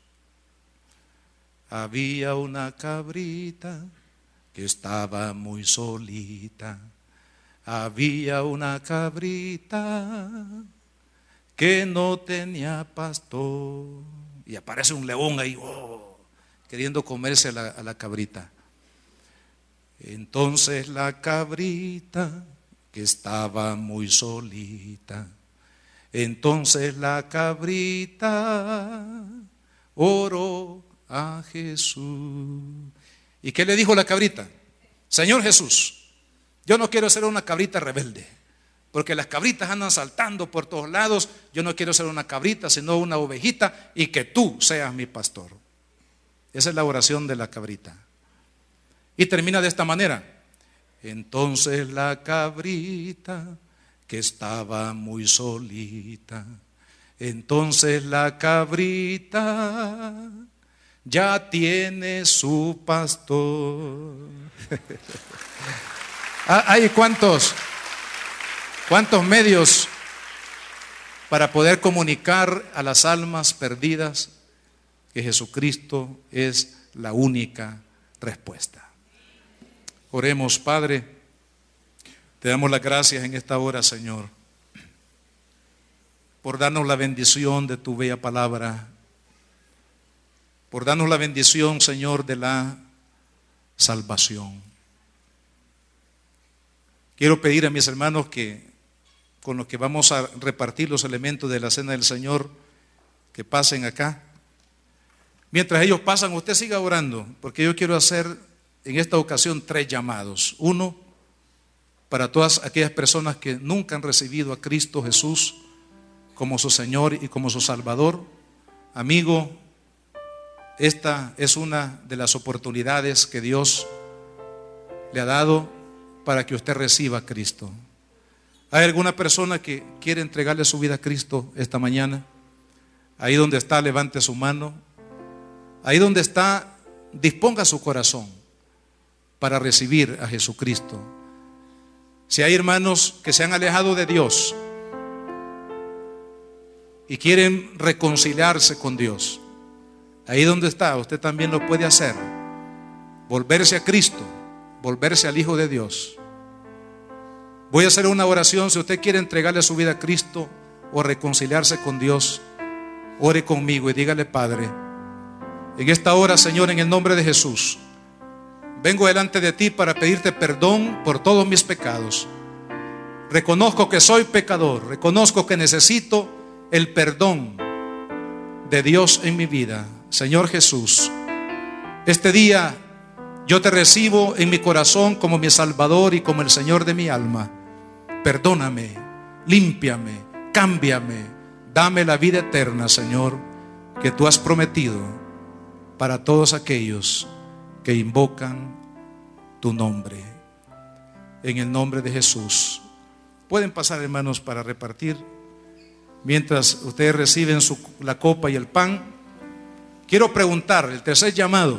Había una cabrita que estaba muy solita. Había una cabrita que no tenía pastor. Y aparece un león ahí, oh, queriendo comerse a la, a la cabrita. Entonces la cabrita que estaba muy solita, entonces la cabrita oró a Jesús. ¿Y qué le dijo la cabrita? Señor Jesús, yo no quiero ser una cabrita rebelde, porque las cabritas andan saltando por todos lados. Yo no quiero ser una cabrita, sino una ovejita, y que tú seas mi pastor. Esa es la oración de la cabrita. Y termina de esta manera. Entonces la cabrita que estaba muy solita, entonces la cabrita ya tiene su pastor. ¿Hay cuántos? ¿Cuántos medios para poder comunicar a las almas perdidas que Jesucristo es la única respuesta. Oremos, Padre, te damos las gracias en esta hora, Señor, por darnos la bendición de tu bella palabra, por darnos la bendición, Señor, de la salvación. Quiero pedir a mis hermanos que con los que vamos a repartir los elementos de la cena del Señor, que pasen acá. Mientras ellos pasan, usted siga orando, porque yo quiero hacer en esta ocasión tres llamados. Uno, para todas aquellas personas que nunca han recibido a Cristo Jesús como su Señor y como su Salvador. Amigo, esta es una de las oportunidades que Dios le ha dado para que usted reciba a Cristo. ¿Hay alguna persona que quiere entregarle su vida a Cristo esta mañana? Ahí donde está, levante su mano. Ahí donde está, disponga su corazón para recibir a Jesucristo. Si hay hermanos que se han alejado de Dios y quieren reconciliarse con Dios, ahí donde está, usted también lo puede hacer. Volverse a Cristo, volverse al Hijo de Dios. Voy a hacer una oración. Si usted quiere entregarle su vida a Cristo o reconciliarse con Dios, ore conmigo y dígale: Padre, en esta hora, Señor, en el nombre de Jesús, vengo delante de ti para pedirte perdón por todos mis pecados. Reconozco que soy pecador, reconozco que necesito el perdón de Dios en mi vida. Señor Jesús, este día yo te recibo en mi corazón como mi Salvador y como el Señor de mi alma. Perdóname, límpiame, cámbiame, dame la vida eterna, Señor, que tú has prometido para todos aquellos que invocan tu nombre. En el nombre de Jesús. Pueden pasar, hermanos, para repartir. Mientras ustedes reciben su, la copa y el pan, quiero preguntar, el tercer llamado.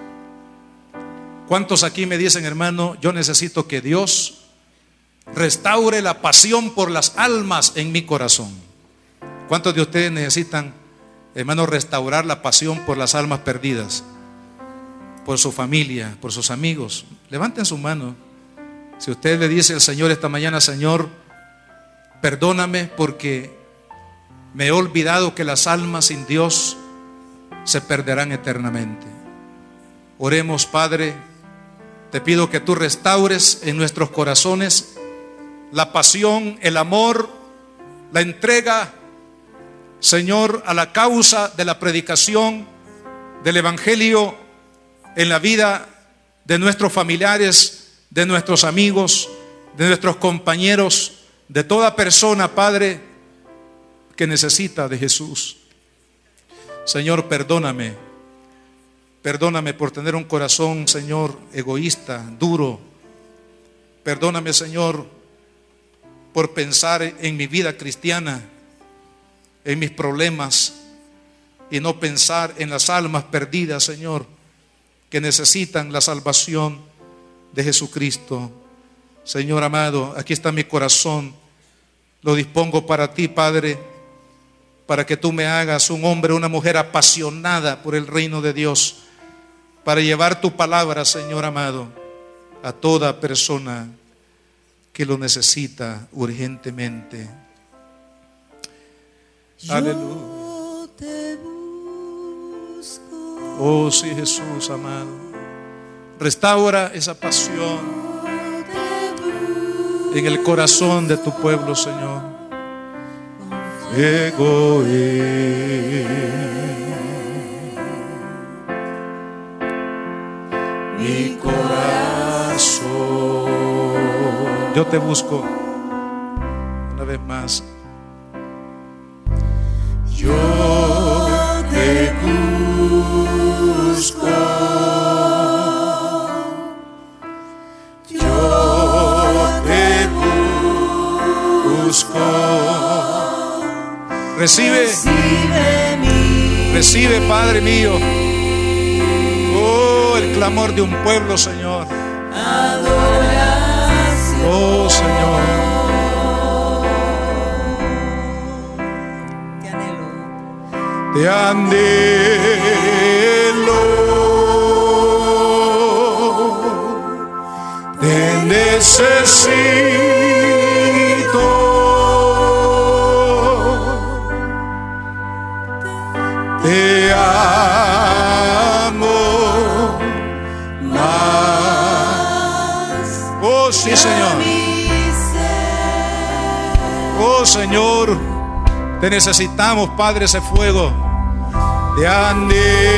¿Cuántos aquí me dicen: hermano, yo necesito que Dios restaure la pasión por las almas en mi corazón? ¿Cuántos de ustedes necesitan, hermano, restaurar la pasión por las almas perdidas? Por su familia, por sus amigos. Levanten su mano. Si usted le dice al Señor esta mañana: Señor, perdóname porque me he olvidado que las almas sin Dios se perderán eternamente. Oremos, Padre. Te pido que tú restaures en nuestros corazones la pasión, el amor, la entrega, Señor, a la causa de la predicación del Evangelio en la vida de nuestros familiares, de nuestros amigos, de nuestros compañeros, de toda persona, Padre, que necesita de Jesús. Señor, perdóname. Perdóname por tener un corazón, Señor, egoísta, duro. Perdóname, Señor, por pensar en mi vida cristiana, en mis problemas, y no pensar en las almas perdidas, Señor, que necesitan la salvación de Jesucristo. Señor amado, aquí está mi corazón. Lo dispongo para ti, Padre, para que tú me hagas un hombre, una mujer apasionada por el reino de Dios, para llevar tu palabra, Señor amado, a toda persona que lo necesita urgentemente. Yo Aleluya. Te busco. Oh sí, Jesús amado, restaura esa pasión en el corazón de tu pueblo, Señor. Fuego mi corazón. Yo te busco una vez más. Yo te busco. Yo te busco. Recibe, recibe, mi recibe, Padre mío. Oh, el clamor de un pueblo, Señor. Adoración. Oh, Señor. te anhelo, te necesito, te amo más. Oh sí, Señor. Oh Señor, te necesitamos, Padre, ese fuego. Te anhelo.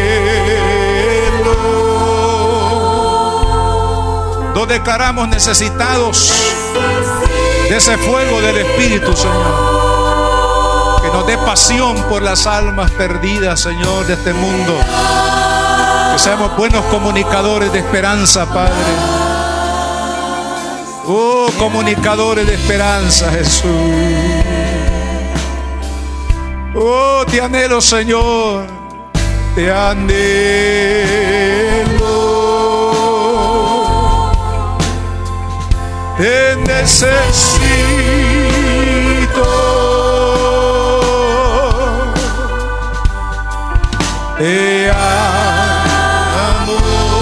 Nos declaramos necesitados de ese fuego del Espíritu, Señor. Que nos dé pasión por las almas perdidas, Señor, de este mundo. Que seamos buenos comunicadores de esperanza, Padre. Oh, comunicadores de esperanza, Jesús. Oh, te anhelo, Señor, te anhelo, te necesito, te amo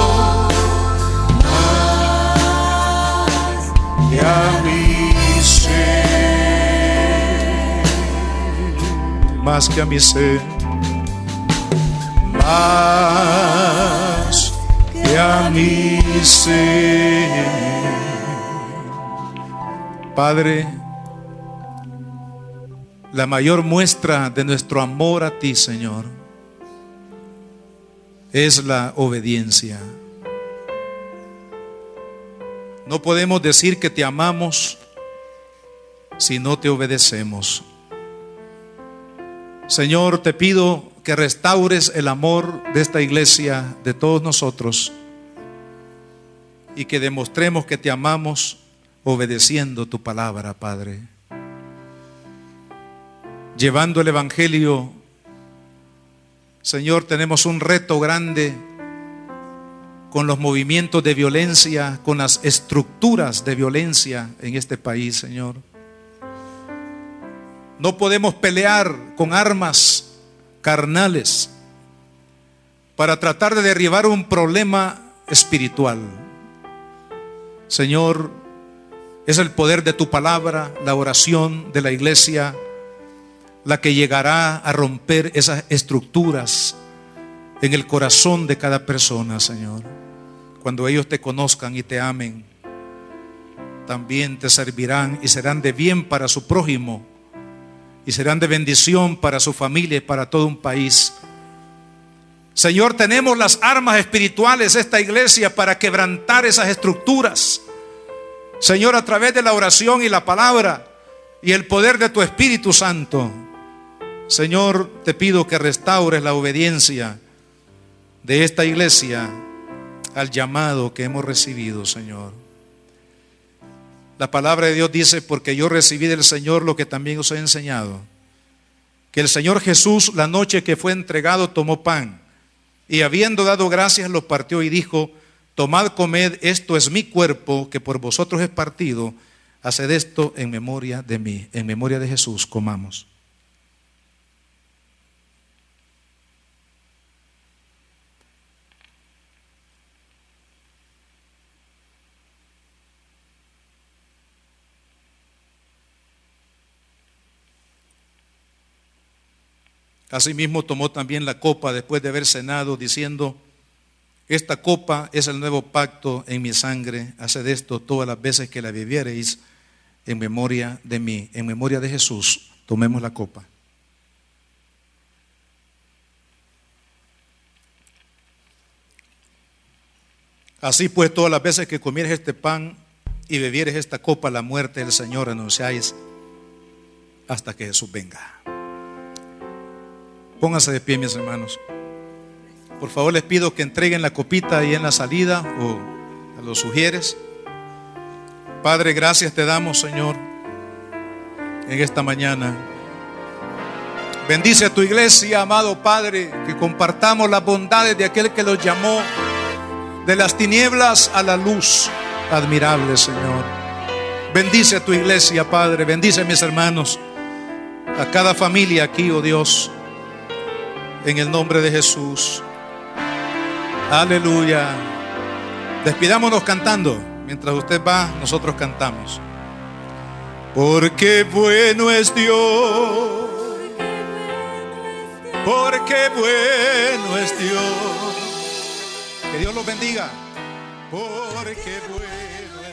más que a mi ser, más que a mi ser, más que a mi ser. Padre, la mayor muestra de nuestro amor a ti, Señor, es la obediencia. No podemos decir que te amamos si no te obedecemos. Señor, te pido que restaures el amor de esta iglesia, de todos nosotros, y que demostremos que te amamos obedeciendo tu palabra, Padre. Llevando el evangelio, Señor, tenemos un reto grande con los movimientos de violencia, con las estructuras de violencia en este país, Señor. No podemos pelear con armas carnales para tratar de derribar un problema espiritual. Señor, es el poder de tu palabra, la oración de la iglesia, la que llegará a romper esas estructuras en el corazón de cada persona, Señor. Cuando ellos te conozcan y te amen, también te servirán y serán de bien para su prójimo, y serán de bendición para su familia y para todo un país. Señor, tenemos las armas espirituales, esta iglesia, para quebrantar esas estructuras. Señor, a través de la oración y la palabra y el poder de tu Espíritu Santo. Señor, te pido que restaures la obediencia de esta iglesia al llamado que hemos recibido, Señor. La palabra de Dios dice: porque yo recibí del Señor lo que también os he enseñado, que el Señor Jesús, la noche que fue entregado, tomó pan, y habiendo dado gracias, lo partió y dijo: tomad, comed, esto es mi cuerpo, que por vosotros es partido. Haced esto en memoria de mí. En memoria de Jesús, comamos. Asimismo tomó también la copa después de haber cenado, diciendo: esta copa es el nuevo pacto en mi sangre. Haced esto todas las veces que la bebiereis en memoria de mí. En memoria de Jesús, tomemos la copa. Así pues, todas las veces que comieres este pan y bebieres esta copa, la muerte del Señor anunciáis hasta que Jesús venga. Pónganse de pie, mis hermanos. Por favor, les pido que entreguen la copita ahí en la salida o a los sugieres. Padre, gracias te damos, Señor, en esta mañana. Bendice a tu iglesia, amado Padre, que compartamos las bondades de aquel que los llamó de las tinieblas a la luz admirable, Señor. Bendice a tu iglesia, Padre. Bendice a mis hermanos, a cada familia aquí, oh Dios. en el nombre de Jesús. Aleluya. Despidámonos cantando. Mientras usted va, nosotros cantamos. Porque bueno es Dios, porque bueno es Dios. Que Dios los bendiga. Porque bueno es